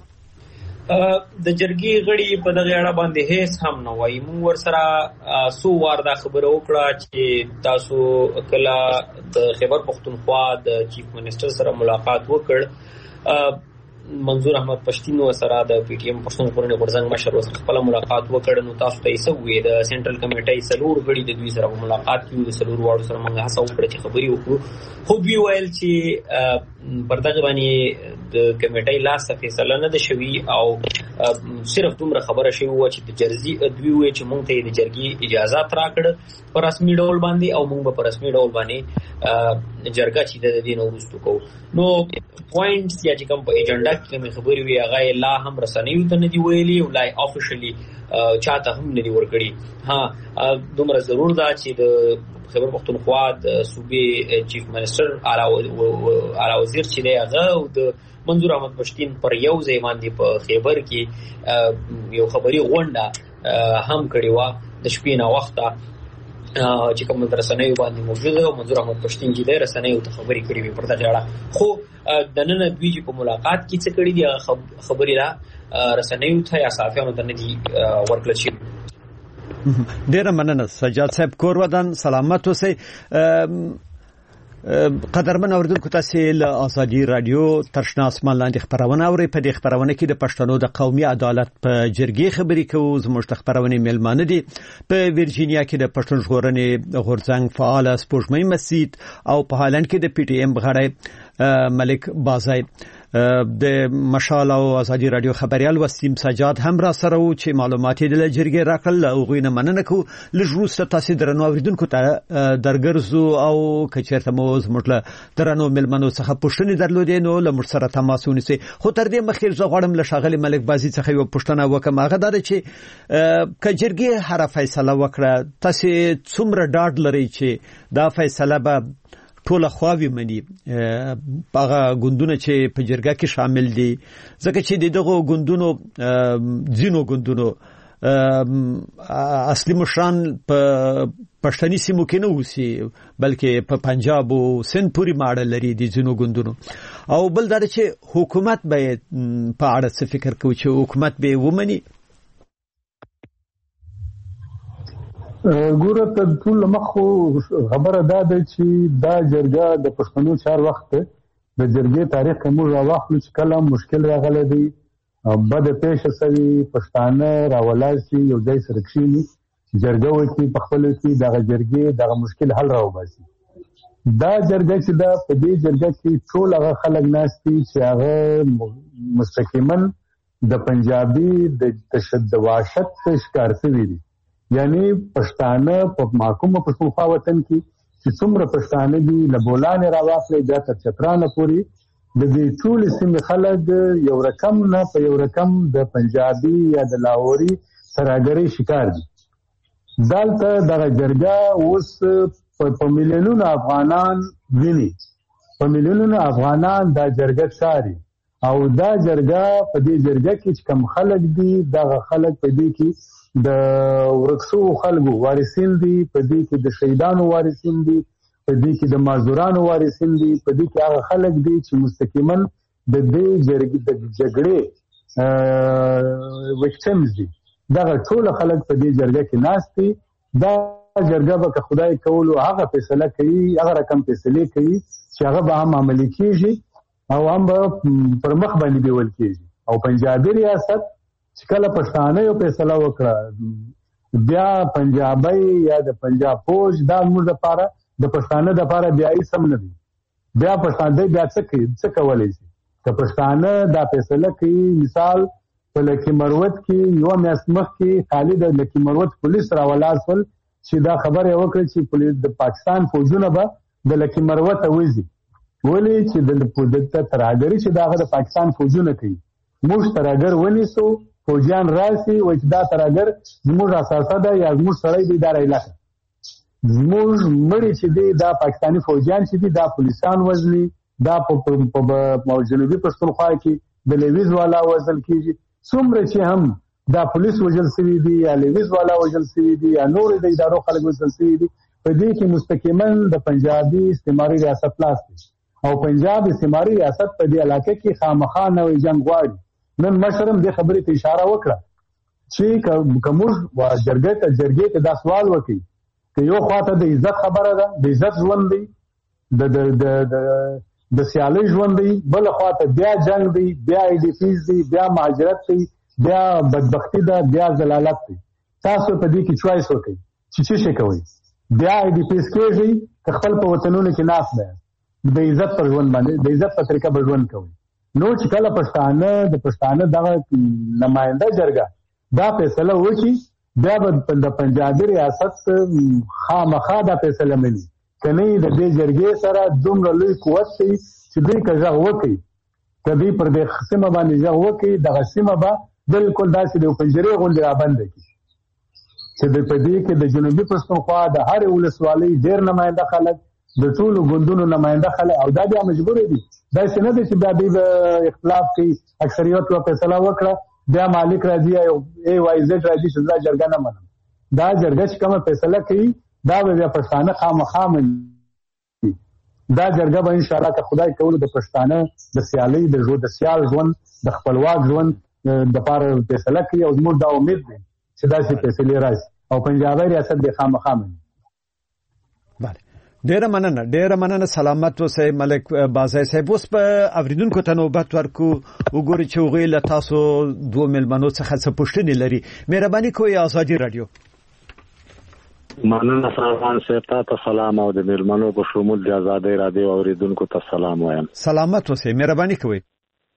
د جرګې غړي په دغه اړه باندې هیڅ هم نه وایي. موږ ورسره سو وار دا خبره وکړه چې تاسو کله د خیبر پختونخوا د چیف منسٹر سره ملاقات وکړ، منظور احمد پښتین سره د پی ټی ایم پښتون ژغورنې غورځنګ مشر سره خپل ملاقات وکړ، نو تاسو ته یې څه وې؟ د سنټرل کمیټې سلور غړي د دوی سره ملاقات کیو، د سلور واړو سره موږ هڅه وکړه چې خبري وکړو. خو دوی ویل چې پر دغه باندې د کمیټې لاس فیصله نه ده شوې او صرف دومره خبره شوې و چې د جرګې دوی وې چې موږ ته د جرګې اجازه راکړه په رسمي ډول باندې او موږ به په رسمي ډول باندې جرګه چې د دې نو وروسته کوو. نو پوینټس یا چې کوم په ایجنډا کې کوم خبرې وي هغه لا هم رسنیو ته نه دی ویلي او لا افیشلی چاته هم نه دی ورکړي. ها دومره ضرور ده چې د خیبر پختونخوا د صوبې چیف منسٹر اعلی وزیر چې دی هغه او د منظور احمد پښتین پر یو ځای باندې په خیبر کې یو خبري غونډه هم کړې و د شپې نه وخته چې کوم رسنیو باندې موجود او منظور احمد پښتین چې د رسنیو ته خبري کړې وي پر دغه اړه. خو د نن دوی چې په ملاقات کې څه کړي دي خبري را رسنیو ته یا صحافیانو ته نه دي ورکړل شي. ډیره مننه سجاد صاحب، کور ودان، سلامت اوسئ. قدرمن اوریدونکو، تاسو له ازادي رادیو ترشنا اسمان لاندې خبرونه اورئ. په دې خبرونه کې د پښتنو د قومي عدالت په جرګې خبرې کوو. زموږ د خبرونه میلمانه دي په ورجینیا کې د پښتون ژغورنې غورځنګ فعال سپوږمۍ مسعود او په هالند کې د پی ټی ایم غړی ملک بازای. د مشال او ازادي رادیو خبريال وسیم سجاد هم را سره و چې معلومات یې د جرګې راکړل او غوینه مننه کو لږ تاسو درنو اوریدونکو ته درګرزو او کچېرته مو زموږ درنو ملمنو څخه پوښتنې درلودې نو لمر سره تماس ونیسئ. خو تر دې مخکې زه غواړم له ښاغلي ملک بازي څخه یو پوښتنه وکړم. هغه دا ده چې کجرګي هر فیصله وکړه تاسو څومره ډاډ لرئ چې دا فیصله به ټول خواوی مني هغه ګوندونه چې په جرګه کې شامل دي ځکه چې دغه ګوندونو ځینو ګوندونو اصلي مشران په پښتني سیمو کې نه اوسي بلکې په پنجاب او سند پوری ماړه لري دي ځینو ګوندونو او بل دا چې حکومت به په اړه څه فکر کوي چې حکومت به ومني. ګوره ته ټول مخو خبره ده چې دا جرګه د پښتنو چار وخت د جرګې تاریخ کې موږ راوخلو چې کله مشکل راغلی دی بد پیښه سوي پښتانه راولای شي یو ځای سره کښیني جرګه وکړي په خپل کې دغه جرګې دغه مشکل حل راوباسي. دا جرګه چې دا په دې جرګه کې ټول هغه خلک ناست دي چې هغه مستقیما د پنجابي د تشدد وحشت ښکار شوي دي. یعنی پښتانه په محکومه پښتونخوا وطن کې چې څومره پښتانه دي له بولانې راواخلې بیا تر چترانه پورې د دې ټول سیمې خلک یو رقم نه په یو رقم د پنجابي یا د لاهوري ترهګرۍ شکار دي. دلته دغه جرګه اوس په میلیونونو افغانان ویني په میلیونونو افغانان دا جرګه څاري او دا جرګه په دې جرګه کې چې کوم خلک دي دغه خلک په دې کې د ورکسو خلکو وارثین دي په دې کې د شهیدانو وارثین دي په دې کې د مازدورانو وارثین دي په دې کې هغه خلک دي چې مستقیما د دې جرګې د جګړې وکټمز دي دغه ټول خلک په دې جرګه کې ناست دي. دا جرګه به که خدای کولو هغه فیصله کوي هغه رقم فیصله کوي چې هغه به هم عملي کیږي او هم پر مخ باندې بیول کیږي. او پنجابي ریاست چې کله پښتانه یو فیصله وکړه بیا پنجابي یا د پنجاب فوج دا موږ لپاره د پښتانه لپاره بیا یې سم نه دي. بیا پښتانه بیا څه کوي څه کولای شي که پښتانه دا فیصله کوي. مثال په لکي مروت کې یو میاشت مخکې خالد لکي مروت پولیس راولاسول چې دا خبره وکړه چې پولیس د پاکستان فوجونه به د لکي مروت وځي ولې چې د ترهګري چې دا د پاکستان فوجونه کوي موږ ترهګر ونیسو فوجیان راسي و چې دا ترهګر زموږ اساسه ده یا زموږ سړی دی دا علاقه زموږ مړي چې دی دا پاکستاني فوجیان چې دی دا پولیسان وزني دا په جنوبي پښتونخوا کې د لیویز والا وزل کیږي څومره چې هم دا پولیس وجل سوي دي یا لیویز والا وجل سوي دي یا نور د ادارو خلک وجل سوي دي په دې کې مستقیما د پنجابي استعماري ریاست لاس دی او پنجاب استعماري ریاست په دې علاقه کې خامخا نوې جنگ غواړي. نن مشرم دې خبرې ته اشاره وکړه چې کومور وا جرګې ته جرګې ته دا سوال وکړي چې یو خواته د عزت خبره ده د عزت ژوند دی د د د د سیالي ژوند دی بل خواته بیا جنگ دی بیا ای ډی پیز دی بیا مهاجرت دی بیا بدبختی ده بیا زلالت دی. تاسو په دې کې چوایس وکړئ چې څه شي کوي بیا ای ډی پیز کېږي خپل په وطنونو کې ناس ده د عزت پر ژوند باندې د عزت په طریقه به ژوند کوي. نو چې کله پښتانه د پښتانه دغه نماینده جرګه دا فیصله وکړي بیا به د پنجابي ریاست خامخا دا فیصله مني کني د دې جرګې سره دومره لوی قوت دی چې دوی که غږ وکړي کدی پر دې سیمه باندې غږ وکړي دغه سیمه به بالکل داسې د پنجرې غونډې رابند کړي چې د پدې کې د جنوبي پښتونخوا د هر ولسوالۍ ډېر نماینده خلک د ټولو ګوندونو نماینده خلک او دا بیا مجبور دي دا څه نه دي چې بیا د اختلاف کې اکثریت په فیصله وکړه بیا مالک راځي او ای وای زد راځي چې دا جرګه نه منم. دا جرګه چې کومه فیصله کوي دا به پښتانه خامخا مني. دا جرګه به ان شاء الله که خدای کول د پښتانه د سیالي د ژوند د سیال ژوند د خپلواک ژوند د لپاره فیصله کوي او موږ دا امید دي چې دا شي فیصله راځي او پنجابي ریاست د خامخا مني. بله ډیره مننه ډیره مننه سلامت اوسئ ملک بازي صاحب. اوس په اوریدونکو ته نوبت ورکو وګورئ چې هغوی له تاسو دوه مېلمنو څخه څه پوښتنې لري. مهرباني کوئ ازادي رادیو. مننه فرمان صاحب ته سلام او د مېلمنو په شمول د ازادي رادیو اوریدونکو ته سلام وایم. سلامت اوسئ مهرباني کوئ.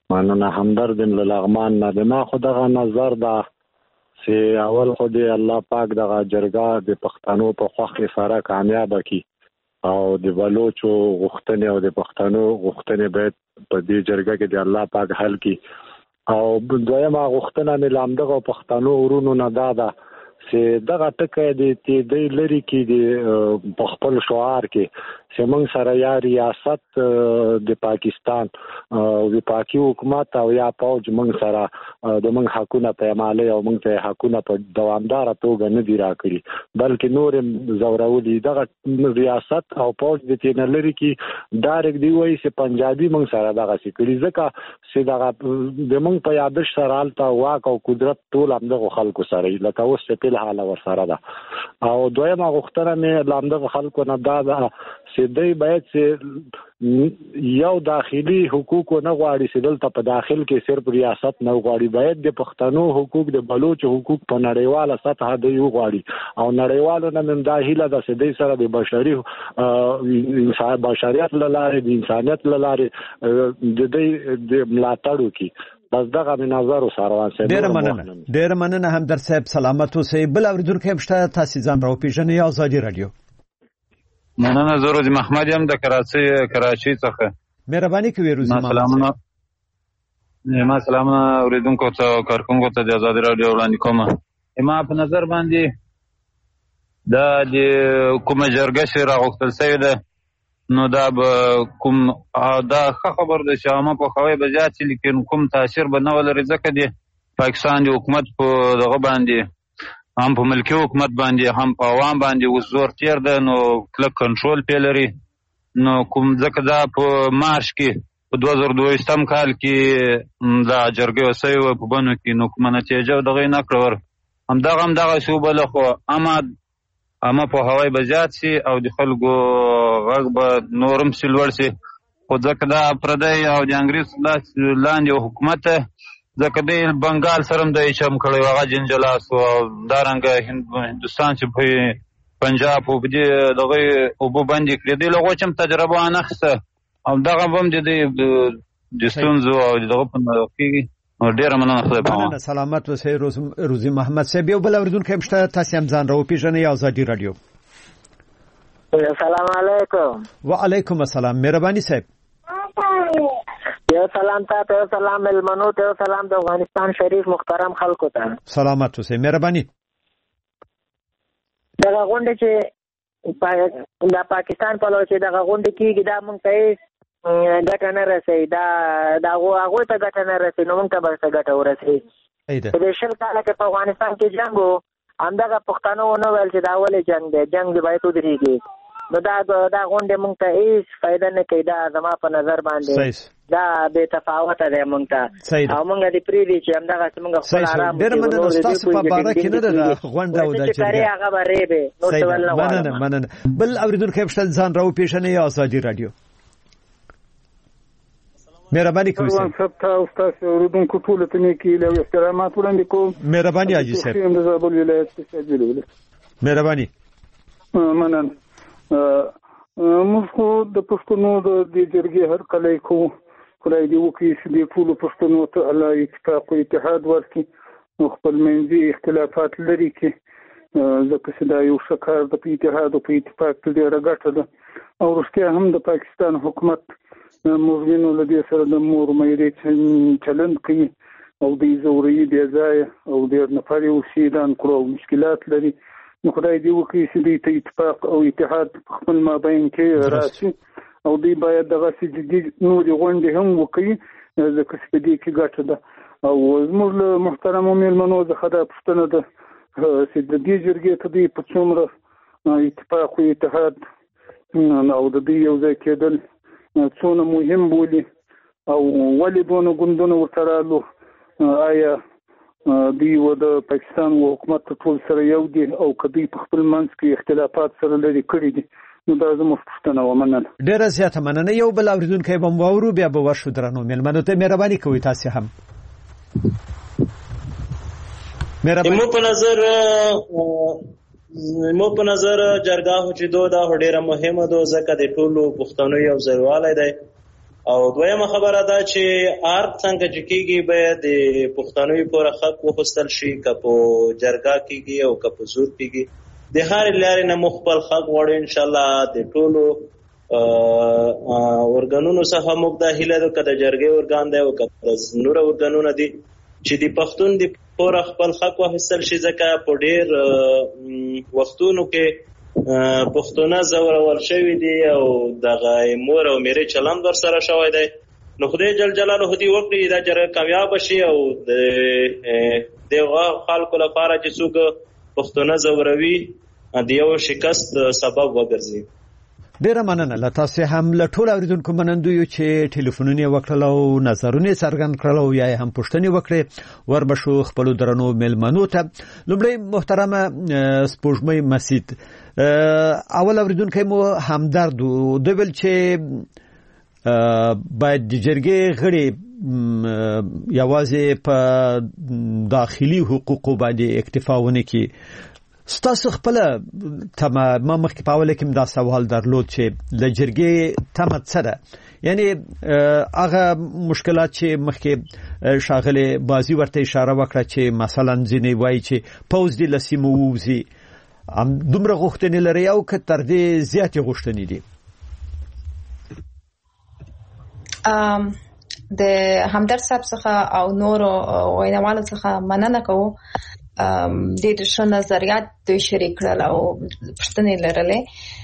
مننه همدرد للغمان نه ما خو دغه نظر دا چې اول خو دی الله پاک دغه جرګه د پښتنو په خوښه سره کامیاب کی او د بلوچو غوښتنې او د پښتنو غوښتنې باید په دې جرګه کې د الله پاک حل کی او دویمه غوښتنه مې لامدغه پښتنو ورونو نه دادا چې دغه ټکه د دې لري کې د په خپل شعار کې چې موږ سره یا ریاست د پاکستان او د پاکي حکومت او یا فوج موږ سره د موږ حقونه په عملي او موږ ته حقونه په دوامدار توګه نه دی راکړي بلکې نور زورولي دغه ریاست او فوج د تین لري کې ډایرک دی وایي چې پنجابي موږ سره دغه سکړي ځکه چې دغه د موږ په یادش سره الته واک او قدرت ټول همدغه خلکو سره لکه اوس په حال ورسره ده او دویمه غوښتنه مې لامدغه خلکو نه دا ده چې دوی باید چې یو داخلي حقوق نه غواړي چې دلته په داخل کې صرف ریاست نه غواړي باید د پښتنو حقوق د بلوچ حقوق په نړیواله سطح دوی غواړي او نړیوالو نه من دا هیله ده چې دوی سره د بشري انسان بشریت لاره د انسانیت لاره د دوی د ملاتړ وکړي بس دغه من نظر سروان سره ډیر مننه ډیر مننه هم در صاحب سلامت اوسئ بل اوریدونکو هم شته تاسو ځان راو پیژنئ آزادي رادیو مننه زه روزي محمد یم د کراچي کراچي څخه مهرباني کوئ روزي محمد سلامونه ما سلامونه اوریدونکو ته کارکونکو ته د آزادي رادیو وړاندې کوم ما په نظر باندې دا د کومه جرګه چې راغوښتل شوې ده نو دا به کوم دا ښه خبر ده چې عامه پوهاوی به زیات شي لیکن کوم تاثیر به نه ولري ځکه د پاکستان د حکومت په دغه باندې هم په ملکي حکومت باندې هم په عوام باندې اوس زور تېر ده نو کلک کنټرول پې لري نو کوم ځکه دا په مارچ کې په دوه زره دوه ویشتم کال کې دا جرګه وسوي وه په بنو کې نو کومه نتیجه دغه یې نه کړه همدغه همدغسې وبله خو اما اما په هوای به زیات شي او د خلکو غږ به نورم سي لوړ شي خو ځکه دا پردی او د انګریز لاندې حکومت ځکه دی بنګال سره هم دی چم کړی هغه جنجالاس او دارنګه هندوستان چې په پنجاب او په دې دغه اوبو بندې کړي دی له هغو چې هم تجربه وانخیسته او دغه به هم د دې د ستونزو او دغه په کېږي ډیره مننه خدای پامان مننه سلامت اوسئ روزي محمد صاحب یو بل اوریدونکی هم شته تاسو هم ځان راوپېژنئ آزادي رادیو السلام علیکم وعلیکم السلام مهرباني صاحب یو سلام ته ته سلام ملمنو ته سلام د افغانستان شریف محترم خلکو ته سلامت اوسئ مهرباني دغه غونډه چې د پاکستان په لور چې دغه غونډه کېږي دا موږ ته ګټه نه رسوي دا د هغوی ته ګټه نه رسوي نو موږ ته به څه ګټه ورسوي په دې شل کاله کې په افغانستان کې جنګ و همدغه پښتنو ونه ویل چې دا ولې جنګ دی جنګ دی باید ودرېږي نو دا دا غونډې موږ ته هېڅ فایده نه کوي دا زما په نظر باندې دا بې تفاوته دی موږ ته او موږ دې پرېږدي چې همدغسې موږ خپل ارام ډېره مننه ستاسو په باره کې نه ده دا غونډه او دا جرګه هغه به ریبې نور څه ول نه مننه مننه بل اورېدونکی هم شته ځان راوپېژنئ آزادي رادیو مهرباني کوئ صاحب صاحب تاسو تاسو اوریدونکو ټول ته نیکی له احترامات وړاندې کوم مهرباني حاجي صاحب د زابل ولایت څخه جوړول مهرباني مننه موږ خو د پښتنو د جرګې هر کله کو خدای دې وکړي چې د ټول پښتنو ته الله اتفاق او اتحاد ورکړي خپل منځي اختلافات لري کې ځکه چې دا یو ښه کار د اتحاد او اتفاق ته ډېره ګټه ده او رښتیا هم د پاکستان حکومت موږ له دې سره د مور مېرې چلند کوي او د زوري بې ځایه او ډېر نفر یې اوسېدان کړو او مشکلات لري نو خدای دې وکړي چې دوی ته اتفاق او اتحاد په خپل مابین کې راشي او دوی باید دغسې جدي نورې غونډې هم وکړي ځکه چې په دې کې ګټه ده او زموږ له محترمو مېلمنو څخه دا پوښتنه ده چې د دې جرګې ته دوی په څومره اتفاق او اتحاد او د دوی یو ځای کېدل څونه مهم بولي او ولې دونه ګوندونه ورته رالو آیا دوی و د پاکستان و حکومت ټول سره یو دي او که دوی په خپل منځ کې اختلافات سره لرې کړي دي نو دا زموږ پوښتنه وه مننه ډېره زیاته مننه یو بل اورېدونکی به مو واورو بیا به ورشو درنو مېلمنو ته مهرباني کوئ تاسې هم مو په نظر مو په نظر جرګه چې دو دا ډیره مهمه ده ځکه د ټولو پښتنو یو ځایوالی دی او دویمه خبره ده چې ارګ څنګه چې کېږي باید د پښتنوي پوره حق وخوستل شي که په جرګه کېږي او که په زور کېږي د هر لارې نه مو خپل حق غواړو انشاءالله د ټولو ارګانونو څخه موږ دا هیله ده که د جرګې ارګان دی او که د نور ارګانونه دي چې د پښتون د پوره خپل حق واخیستل شي ځکه په ډېر وختونو کې پښتونه زورول شوي دي او دغه مور او میرې چلند ورسره شوی دی نو خدای جل جلاله دې وکړي دا جرګه کامیاب شي او د دغه خلکو لپاره چې څوک پښتونه زوروي د یو شکست سبب وګرځي. ډیره مننه له تاسو هم له ټول اوریدونکو منندو یو چې ټلیفونونه وکړل او نظرونه څرګند کړل او یا هم پوښتنه وکړي وربشو خپل درنو ملمنو ته. لومړی محترمه سپوږمۍ مسید اول اوریدونکو مو همدرد دوبل چې باید د جرګې غړي یوازې په داخلي حقوقو باندې اکتفا ونه کړي. ستاسو خپل تمه ما مخکې په اول کې دا سوال درلود چې د جرګې تمه څه ده یعنی هغه مشکلات چې مخکې شاغله بازی ورته اشاره وکړه چې مثلا ځینې وایي چې پوز دی لسیمو ووزي ام دومره غوښتنې لري او که تر دې زیاتې غوښتنې دي. ام د همدرد صاحب څخه او نور ویناوالو څخه مننه کوم د دې څه نظریات دوی شریک کړل او پښتنې لرلې.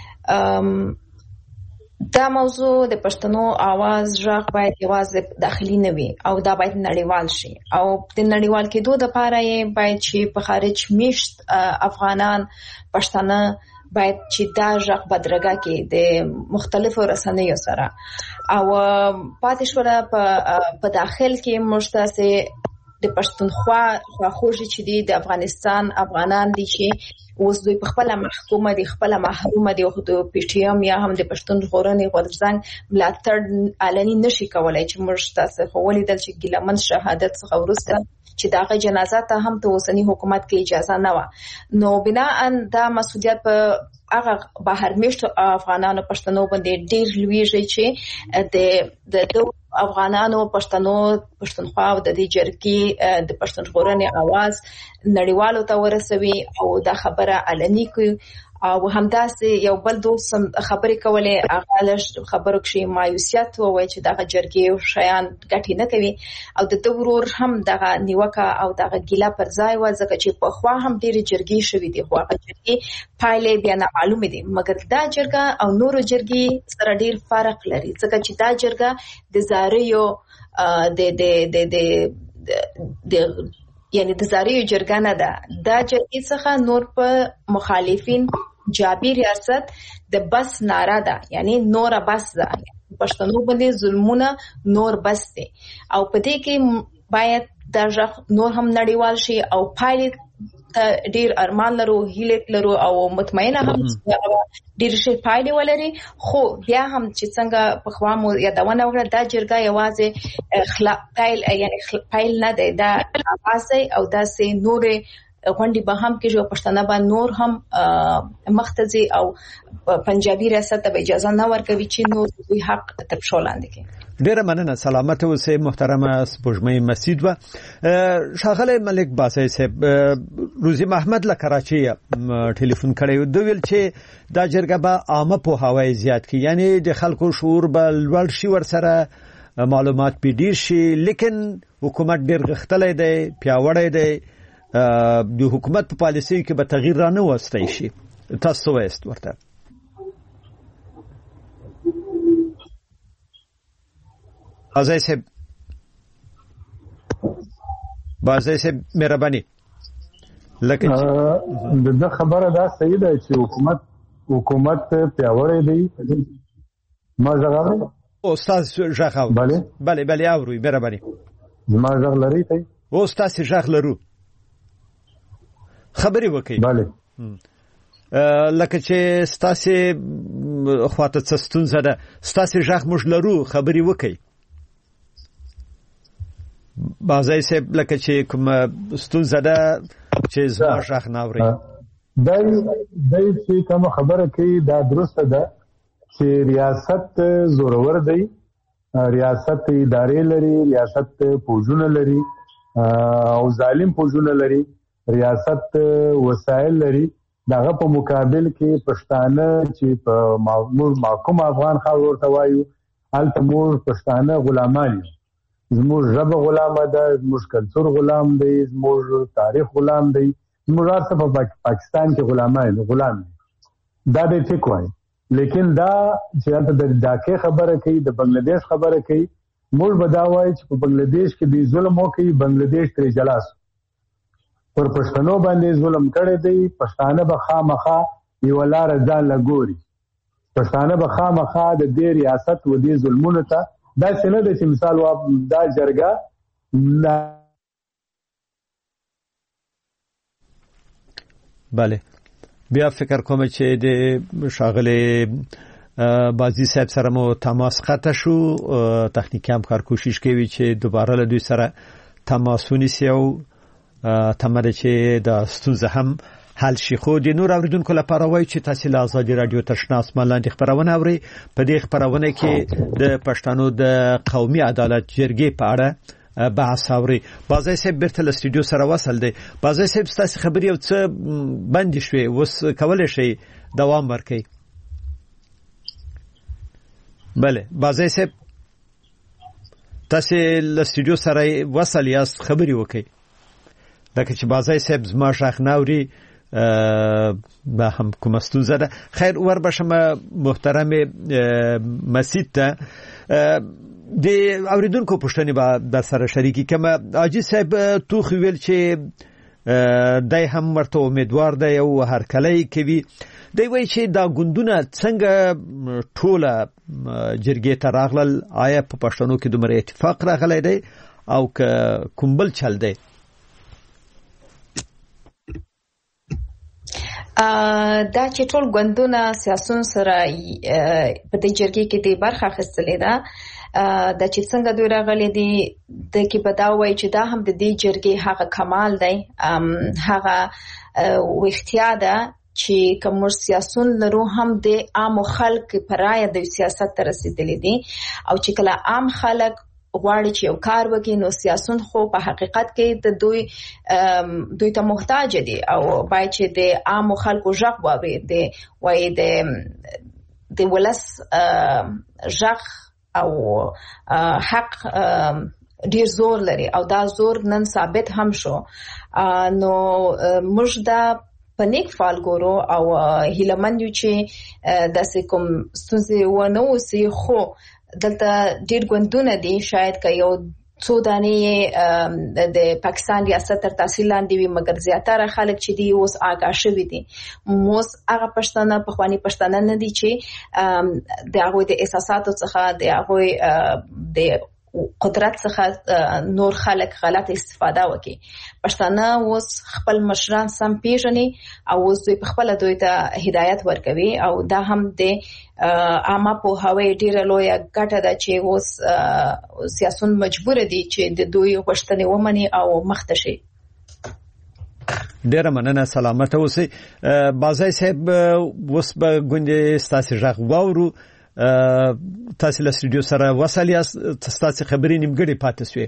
دا موضوع د پښتنو आवाज ژغ باید یوازې داخلي نه وي او دا باید نړیوال شي او د نړیوال کېدو لپاره یې باید چې په خارج میشت افغانان پښتانه باید چې دا ژغ بدرګه کې د مختلفو رسنیو سره او پاتې شوله په داخل کې مشتاسه د پښتونخوا خواخوږي چې دی د افغانستان افغانان دي چې اوس دوی په خپل محکومه دي خپل محروم دي او د پی ټی ایم یا هم د پښتون ژغورنې غورځنګ ملاتړ علني نشي کولای چې موږ تاسو خو ولیدل چې ګیلمن شهادت څخه ورسته چې داغه جنازه ته هم ته اوسنی حکومت کې اجازه نه و نو بنا ان دا مسؤلیت په هغه بهر میشت افغانانو پښتنو باندې ډیر لوی چې د د افغانانو پښتنو پښتونخوا او د دې جرګې د پښتون ژغورنې आवाज نړیوالو ته ورسوي او دا خبره علني کوي او همداسې یو بل دوست خبرې کولې هغه لږ خبرو کې مایوسیت وایي چې دغه جرګې شیان ګټي نه کوي او د دورور هم دغه نیوکه او دغه ګیله پر ځای و ځکه چې په خوا هم ډېری جرګې شوې دي خو هغه جرګې پایلې بیا نه معلومه دي مګر دا جرګه او نورو جرګې سره ډېر فرق لري ځکه چې دا جرګه د زاریو د د د د یعنی د زاریو جرګه نه ده دا جرګې څخه نور په مخالفین جابر ریاست د بس ناره ده یعنی نور بس ده پښتنو باندې ظلمونه نور بس دي او په دې کې باید دا نور هم نړیوال شي او پایله ډیر ارمان لرو هیله لرو او مطمئنه هم ډیر شي پایله ولري خو بیا هم چې څنګه په خوامو یادونه وکړه دا جرګه یوازې خلا پایل یعنی پایل نه ده دا اواسي او دا سي نورې غونډې به هم کې جو پښتانه به نور هم مختزي او پنجابي ریاست ته اجازه نه ورکوي چې نور دوی حق تبشولاند کې. ډیره مننه سلامت اوسئ محترمه سپوږمۍ مسید و شاغله ملک باسي صاحب روزي محمد له کراچي ټلیفون کړی و دوی ویل چې دا جرګه به عامه په هواي زیات کی یعنی د خلکو شعور به لوړ شي ور سره معلومات به ډیر شي لیکن حکومت ډیر غختلې دی پیاوړی دی د حکومت په پالیسي کې به تغییر را نه وستای شي تاسو وایست ورته بازای صاحب بازای صاحب مهرباني لکه د خبره دا صحیح ده چې حکومت حکومت پیاوړی دی ما زغاوه استاد ژغاو bale bale bale اوري مهرباني ما زغ لري ته استاد ژغ لرو خبري وکي bale لکه چې ستاسو خواته څستون زده ستاسو ژغ مش لرو خبري وکي بازای صاحب لکه چې کوم ستون زده چې زما ژغ ناوري دای دای چې کوم خبره کوي دا درسته ده چې ریاست زورور دی ریاست ادارې لري، ریاست پوجونه لري او ظالم پوجونه لري، ریاست وسایل لري. دغه په مقابل کې پښتانه چې په موږ محکوم افغان خاور ورته وایو، هلته موږ پښتانه غلامان یو. زموږ ژبه غلامه ده، زموږ کلتور غلام دی، زموږ تاریخ غلام دی، زموږ هر څه په پاکستان کې غلامان غلام دي. دا دی ټیک وایي. لیکن دا چې هلته د ډاکې خبره کوي، د بنگلادیش خبره کوي، موږ به دا وایو چې په بنگلادیش کې دوی ظلم وکړي، بنگلادیش ترې جلا شو. پر پښتنو باندې ظلم کړی دی، پښتانه به خامخا یوه لاره ځان له ګوري. پښتانه به خامخا د دې ریاست و دې ظلمونو ته داسې نه ده چې مثال دا جرګه بله. بیا فکر کوم چې د ښاغلي بازي صاحب سره مو تماس قطع شو. تخنیکي همکار کوشش کوي چې دوباره له دوی سره تماس ونیسي او تمه ده چې د ستونزه هم حل شي. خو د نور اوریدونکو لپاره وایي چې تاسو له آزادي رادیو تشنا اسمان لاندې خبرونه اورئ. په دې خبرونه کې د پښتنو د قومي عدالت جرګې په اړه بحث اورئ. بازي صاحب بیرته له سټوډیو سره وصل دی. بازي صاحب تاسو خبرې یو څه بند شوي، اوس کولای شئ دوام ورکړئ. بله بازي صاحب تاسو له سټوډیو سره وصل یاست، خبرې وکړئ. لکه چې بازي صاحب زما شاخ ناوري با هم کومه ستونزه ده. خیر وربشم محترم مسید ته د اوریدونکو پوښتنې به د سره شریکي کما. حاجي صاحب تو خو ویل چې دای هم ورته امیدوار دی او هر کله کوي. دی وایي چې دا ګوندونه څنګه ټوله جرګې ته راغلل، آیا په پښتنو کې دومره اتفاق راغلی دی او که کوم بل چل دی؟ دا چې ټول ګوندونه سیاسون سره په دې جرګې کې د برخه اخیستلې ده، دا چې څنګه دوی راغلي دي د کې به دا وایي چې دا هم د دې جرګې هغه کمال دی، هغه وختیا ده چې کوم سیاسون لرو هم د عام خلک پر رایه د سیاست ته رسیدلي دي. او چې کله عام خلک غواړي چې یو کار وکړي نو سیاسون خو په حقیقت کې د دوی دوی ته محتاج دي او باید چې د عام خلکو ژغ واوري، د وایي د د ولس ژغ او حق ډیر زور لري او دا زور نن ثابت هم شو. نو موږ دا په نیک فال ګورو او هیلمن یو چې داسې کوم ستونزې ونه وسي. خو دلته ډیر ګوندونه دي، شاید که یو څو دانې د پاکستان ریاست تر تاثیر لاندې وي، مګر زیاتره خلک چې دي اوس آګاه شوي دي. اوس هغه پښتانه پخواني پښتانه نه دي چې د هغوی د احساساتو څخه د هغوی د قدرت څخه نور خلک غلط استفاده وکړي. پښتانه اوس خپل مشران سم پیژني او اوس دوی په خپل دوی ته هدایت ورکوي او دا هم د عامه پوهاوی ډیره لویه ګټه ده چې اوس سیاسون مجبور دي چې د دوی غوښتنې ومني او مخته شي. ډیره مننه، سلامت اوسئ. بازي صاحب اوس به ګوندې ستاسو غږ واورو. تاسو له سټوډیو سره وصل یاست، تاسو خبرې نیمګړې پاتې شوې.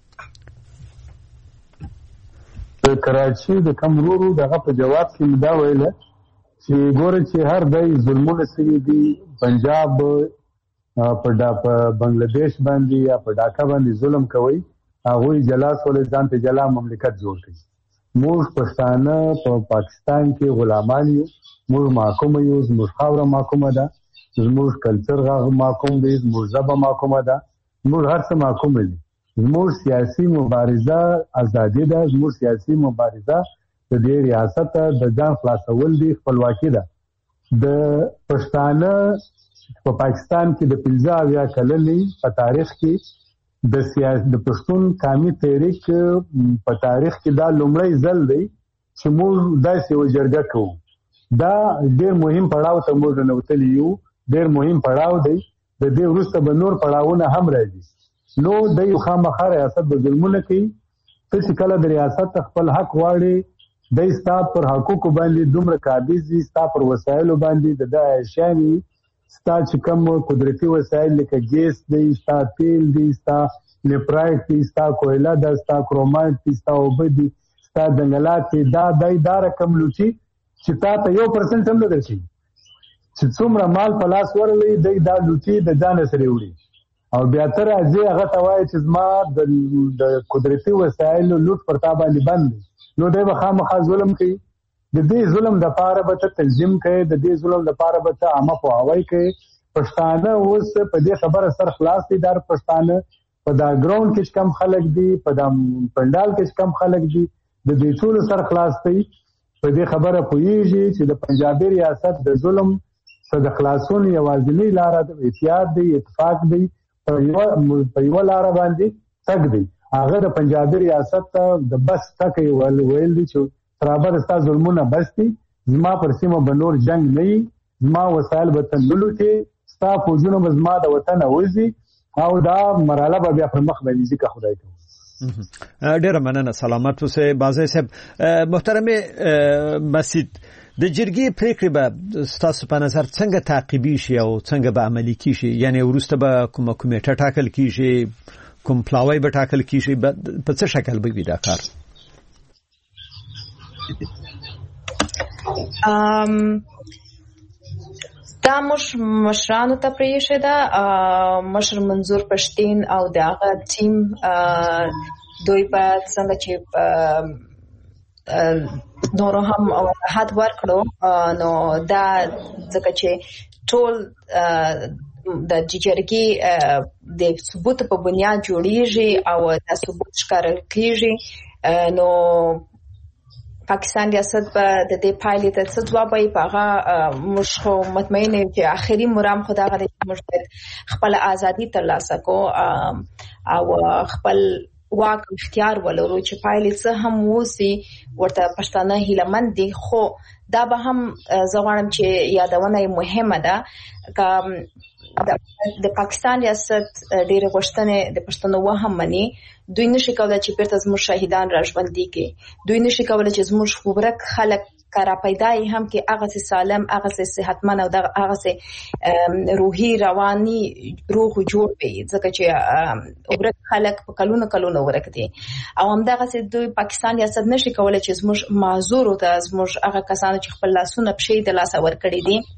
د کراچي د کمرورو دغه په جواب کې مدا ویله چې ګوره چې هر دای ظلمونه سوي دي، پنجاب په بنگلاديش باندې یا په ډاکا باندې ظلم کوي، هغوی جلا سولې ځان ته جلا مملکت جوړ کړي. موږ پښتانه په پاکستان کې غلامان یو، موږ محکوم یو، زموږ خاوره محکومه ده، زموږ کلچر محکوم دی، زموږ ژبه محکومه ده، زموږ هر څه محکوم دي. زموږ سیاسي مبارزه ازادي ده، زموږ سیاسي مبارزه د دې ریاست د ځان خلاصول دي، خپلواکي ده. د پښتانه په پاکستان کې د پنځه اویا کلنې په تاریخ کې د سیاست د پښتون قومي تحریک په تاریخ کې دا لومړی ځل دی چې موږ داسې یو جرګه کوو. دا ډېر مهم پړاو ته موږ ننوتلي یو، ډېر مهم پړاو دی. د دې وروسته به نور پړاوونه هم راځي. نو د یو خامخا ریاست د ظلمونه کوي. ته چې کله د ریاست خپل حق غواړي، دی ستا پر حقوقو باندې دومره قابض دي، ستا پر وسایلو باندې د ده عیاشیانې ستا چې کوم قدرتي وسایل لکه ګیس دی، ستا تیل دی، ستا لیپرایټ دی، ستا کویلا ده، ستا کرومایټ دی، ستا اوبه دي، ستا دنګلات دی، دا دای دا رقم لوټي چې تا ته یو پرسنټ هم نه درشي چې څومره مال په لاس ورلې دی دا لوټي د ځان سره وړي او بیا تر ازي هغه توای چې زما د قدرتي وسایل لوټ پر تا باندې بند نو دی به خامخا ظلم کوي. د دې ظلم د پاره به ته تنظیم کوي، د دې ظلم د پاره به ته عامه پوهاوی کوي. پښتانه اوس په دې خبره سر خلاص دي. در پښتانه په دا ګراوند کې کم خلک دي، په دا پندال کې کم خلک دي، د دې ټول سر خلاص دي. په دې خبره پوهیږي چې د پنجابي ریاست د ظلم څخه د خلاصون یوازینی لار د اتحاد دی، اتفاق دی، په یو لار باندې تګ دی. هغه د پنجابي ریاست د بس تک ویل ویل دي چې ترابر استا ظلمونه بس دي، زما پر سیمه بنور جنگ نه، زما وسایل به تنلو کې ستا فوجونه به زما د وطن اوزي او دا مرحله به بیا پر مخ باندې ځکه خدای ته. ډیره مننه، سلامت اوسئ بازي صاحب. محترم مسید، د جرګې پریکړې به ستاسو په نظر څنګه تعقیبي شي او څنګه به عملي کیږي؟ یعنی ورسته به کومه کمیټه ټاکل کیږي، کوم پلاوی به ټاکل کیږي، په څه شکل به وي دا کار؟ ام دا مش مشرانو ته پریښه ده، مشر منظور پښتين او دغه ټیم دوی په څنګه چې نور هم حد ورکړو نو دا ځکه چې ټول د جرګې د ثبوت په بنیاد جوړیږي او د ثبوت ښکار کیږي نو پاکستان ریاست په د دې پایلې ته څه ځواب وایي. په هغه موږ خو مطمئن یو چې آخري مرام خو دغه دی چې موږ خپل ازادي ترلاسه کو او خپل واک اختیار ولرو چې پایلې څه هم وسی ورته پښتانه هیلمن دي. خو دا به هم زغړم چې یادونه مهمه ده د پاکستان ریاست ډېر غوښتنې د پښتنو وهم مني. دوی نشي کولای چې بیرته زموږ شهیدان راژوندي کړي، دوی نشي کولای چې زموږ ورک خلک کارا پیدای هم کې هغه سالم، هغه صحتمن او هغه روحي رواني روح جوړ وي، ځکه چې ورک خلک په کلونو کلونو ورک دي او همدغه دوی پاکستان ریاست نشي کولای چې زموږ معذور او زموږ هغه کسانو چې خپل لاسونه پښې د لاس ور کړی دي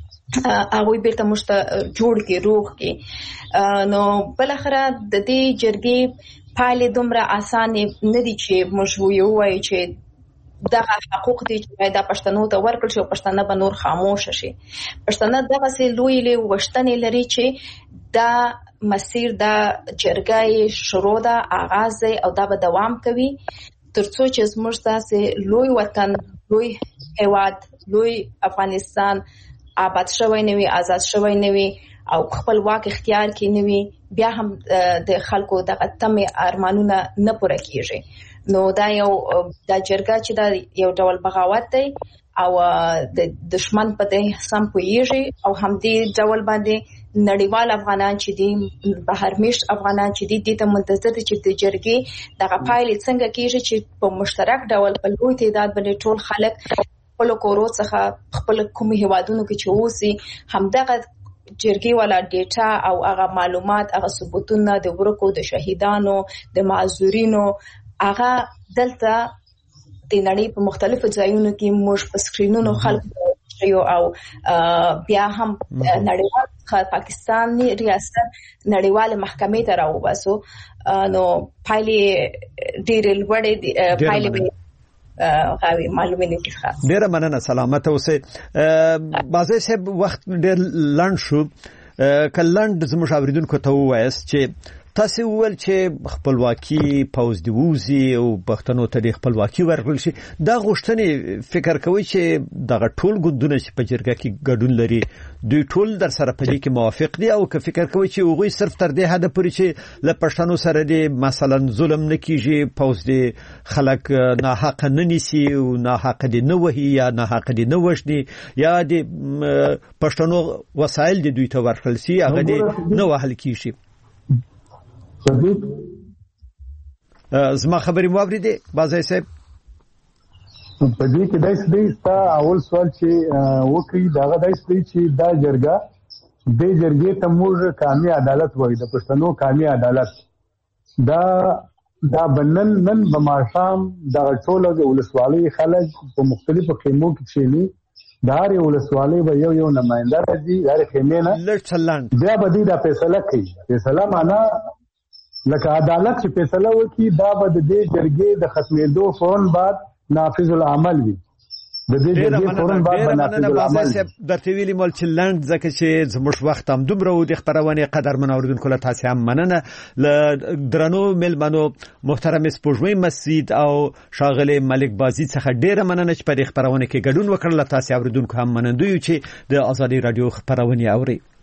هغه بیرته مشته جوړ کې روح کې. نو بل اخره د دې جرګې پایلې دومره اسانه نه دي چې موږ یو وایو چې دغه حقوق دي چې دا پښتنو ته ورکړل شي او پښتانه به نور خاموش شي. پښتانه دغه سي لوی له وشتنې لري چې دا مسیر دا جرګې شروع ده، آغاز او دا به دوام کوي ترڅو چې زموږ تاسو لوی وطن، لوی هیواد، لوی افغانستان آباد شوی نه وي، آزاد شوی نه وي او خپل واک اختیار کې نه وي، بیا هم د خلکو دغه تمه ارمانونه نه پوره کیږي. نو دا یو د جرګه چې دا یو ډول بغاوت دی او د دشمن په دې سم پویږي او هم دې ډول باندې نړیوال افغانان چې دي، بهرمیش افغانان چې دي، د منتظر چې د جرګې دغه پایلې څنګه کیږي چې په مشترک ډول په لوی تعداد باندې ټول خلک خپل کورو څخه خپل کومي هوادونو کې چې اوسي همدغه جرګي والا ډیټا او هغه معلومات، هغه ثبوتونه د ورکو د شهیدانو د معذورینو هغه دلته د نړۍ په مختلفو ځایونو کې موږ په سکرینونو خلک یو او بیا هم نړیوال پاکستاني ریاست نړیوال محکمې ته راوباسو. نو پایلې ډېر لوړې دي، پایلې غوي معلومه دي. خاص ډیره مننه، سلامت اوسئ. بازي صاحب وخت ډیر لنډ شو، کلند زموږ اوریدونکو ته وایست چې تاسو ول چې خپلواکي پوز دی ووزي او پښتنو ته خپلواکي ورکړل شي. دا غوښتنې فکر کوي چې دغه ټول ګوندونه چې په جرګه کې ګډون لري دوی ټول در سره په دې کې موافق دي او که فکر کوي چې هغوی صرف تر دې حد پورې چې له پښتنو سره دی مثلا ظلم نه کیږي، پوز دی خلک نه حق نه نیسي او نه حق دی نه وهي یا نه حق دی نه وښني یا د پښتنو وسایل دی دوی ته ورکړل شي هغه دی نه وهل کیږي. زما خبرې مو اورېدې بازي صاحب؟ په دې کې داسې دی، ستا اول سوال چې وکړي دغه داسې دی چې دا جرګه د جرګې ته موږ قومي عدالت وایي، د پښتنو قومي عدالت. دا دا بنن نن بماشام دا ټول د ولسوالۍ خلک په مختلفو خیمو کې کښېني، د هرې ولسوالۍ به یو یو نماینده راځي، د هرې خیمې نه بیا به دوی دا فیصله کوي. فیصله معنا لکه عدالت چې فیصله وکړي دا به د دې جرګې د ختمېدو فوراً بعد نافذ العمل وي. د دې جرګې فوراً بعد به نافذ العمل وي. درته ویلي مول چې لنډ ځکه چې زموږ وخت هم دومره و د خپرونې قدرمن اوریدونکو له تاسې هم مننه. له درنو مېلمنو محترم سپوږمۍ مسجد او ښاغلي ملک بازي څخه ډېره مننه چې په دې خپرونه کې ګډون وکړل. تاسې اوریدونکو هم منندوی چې د ازادي رادیو خپرونې اوري.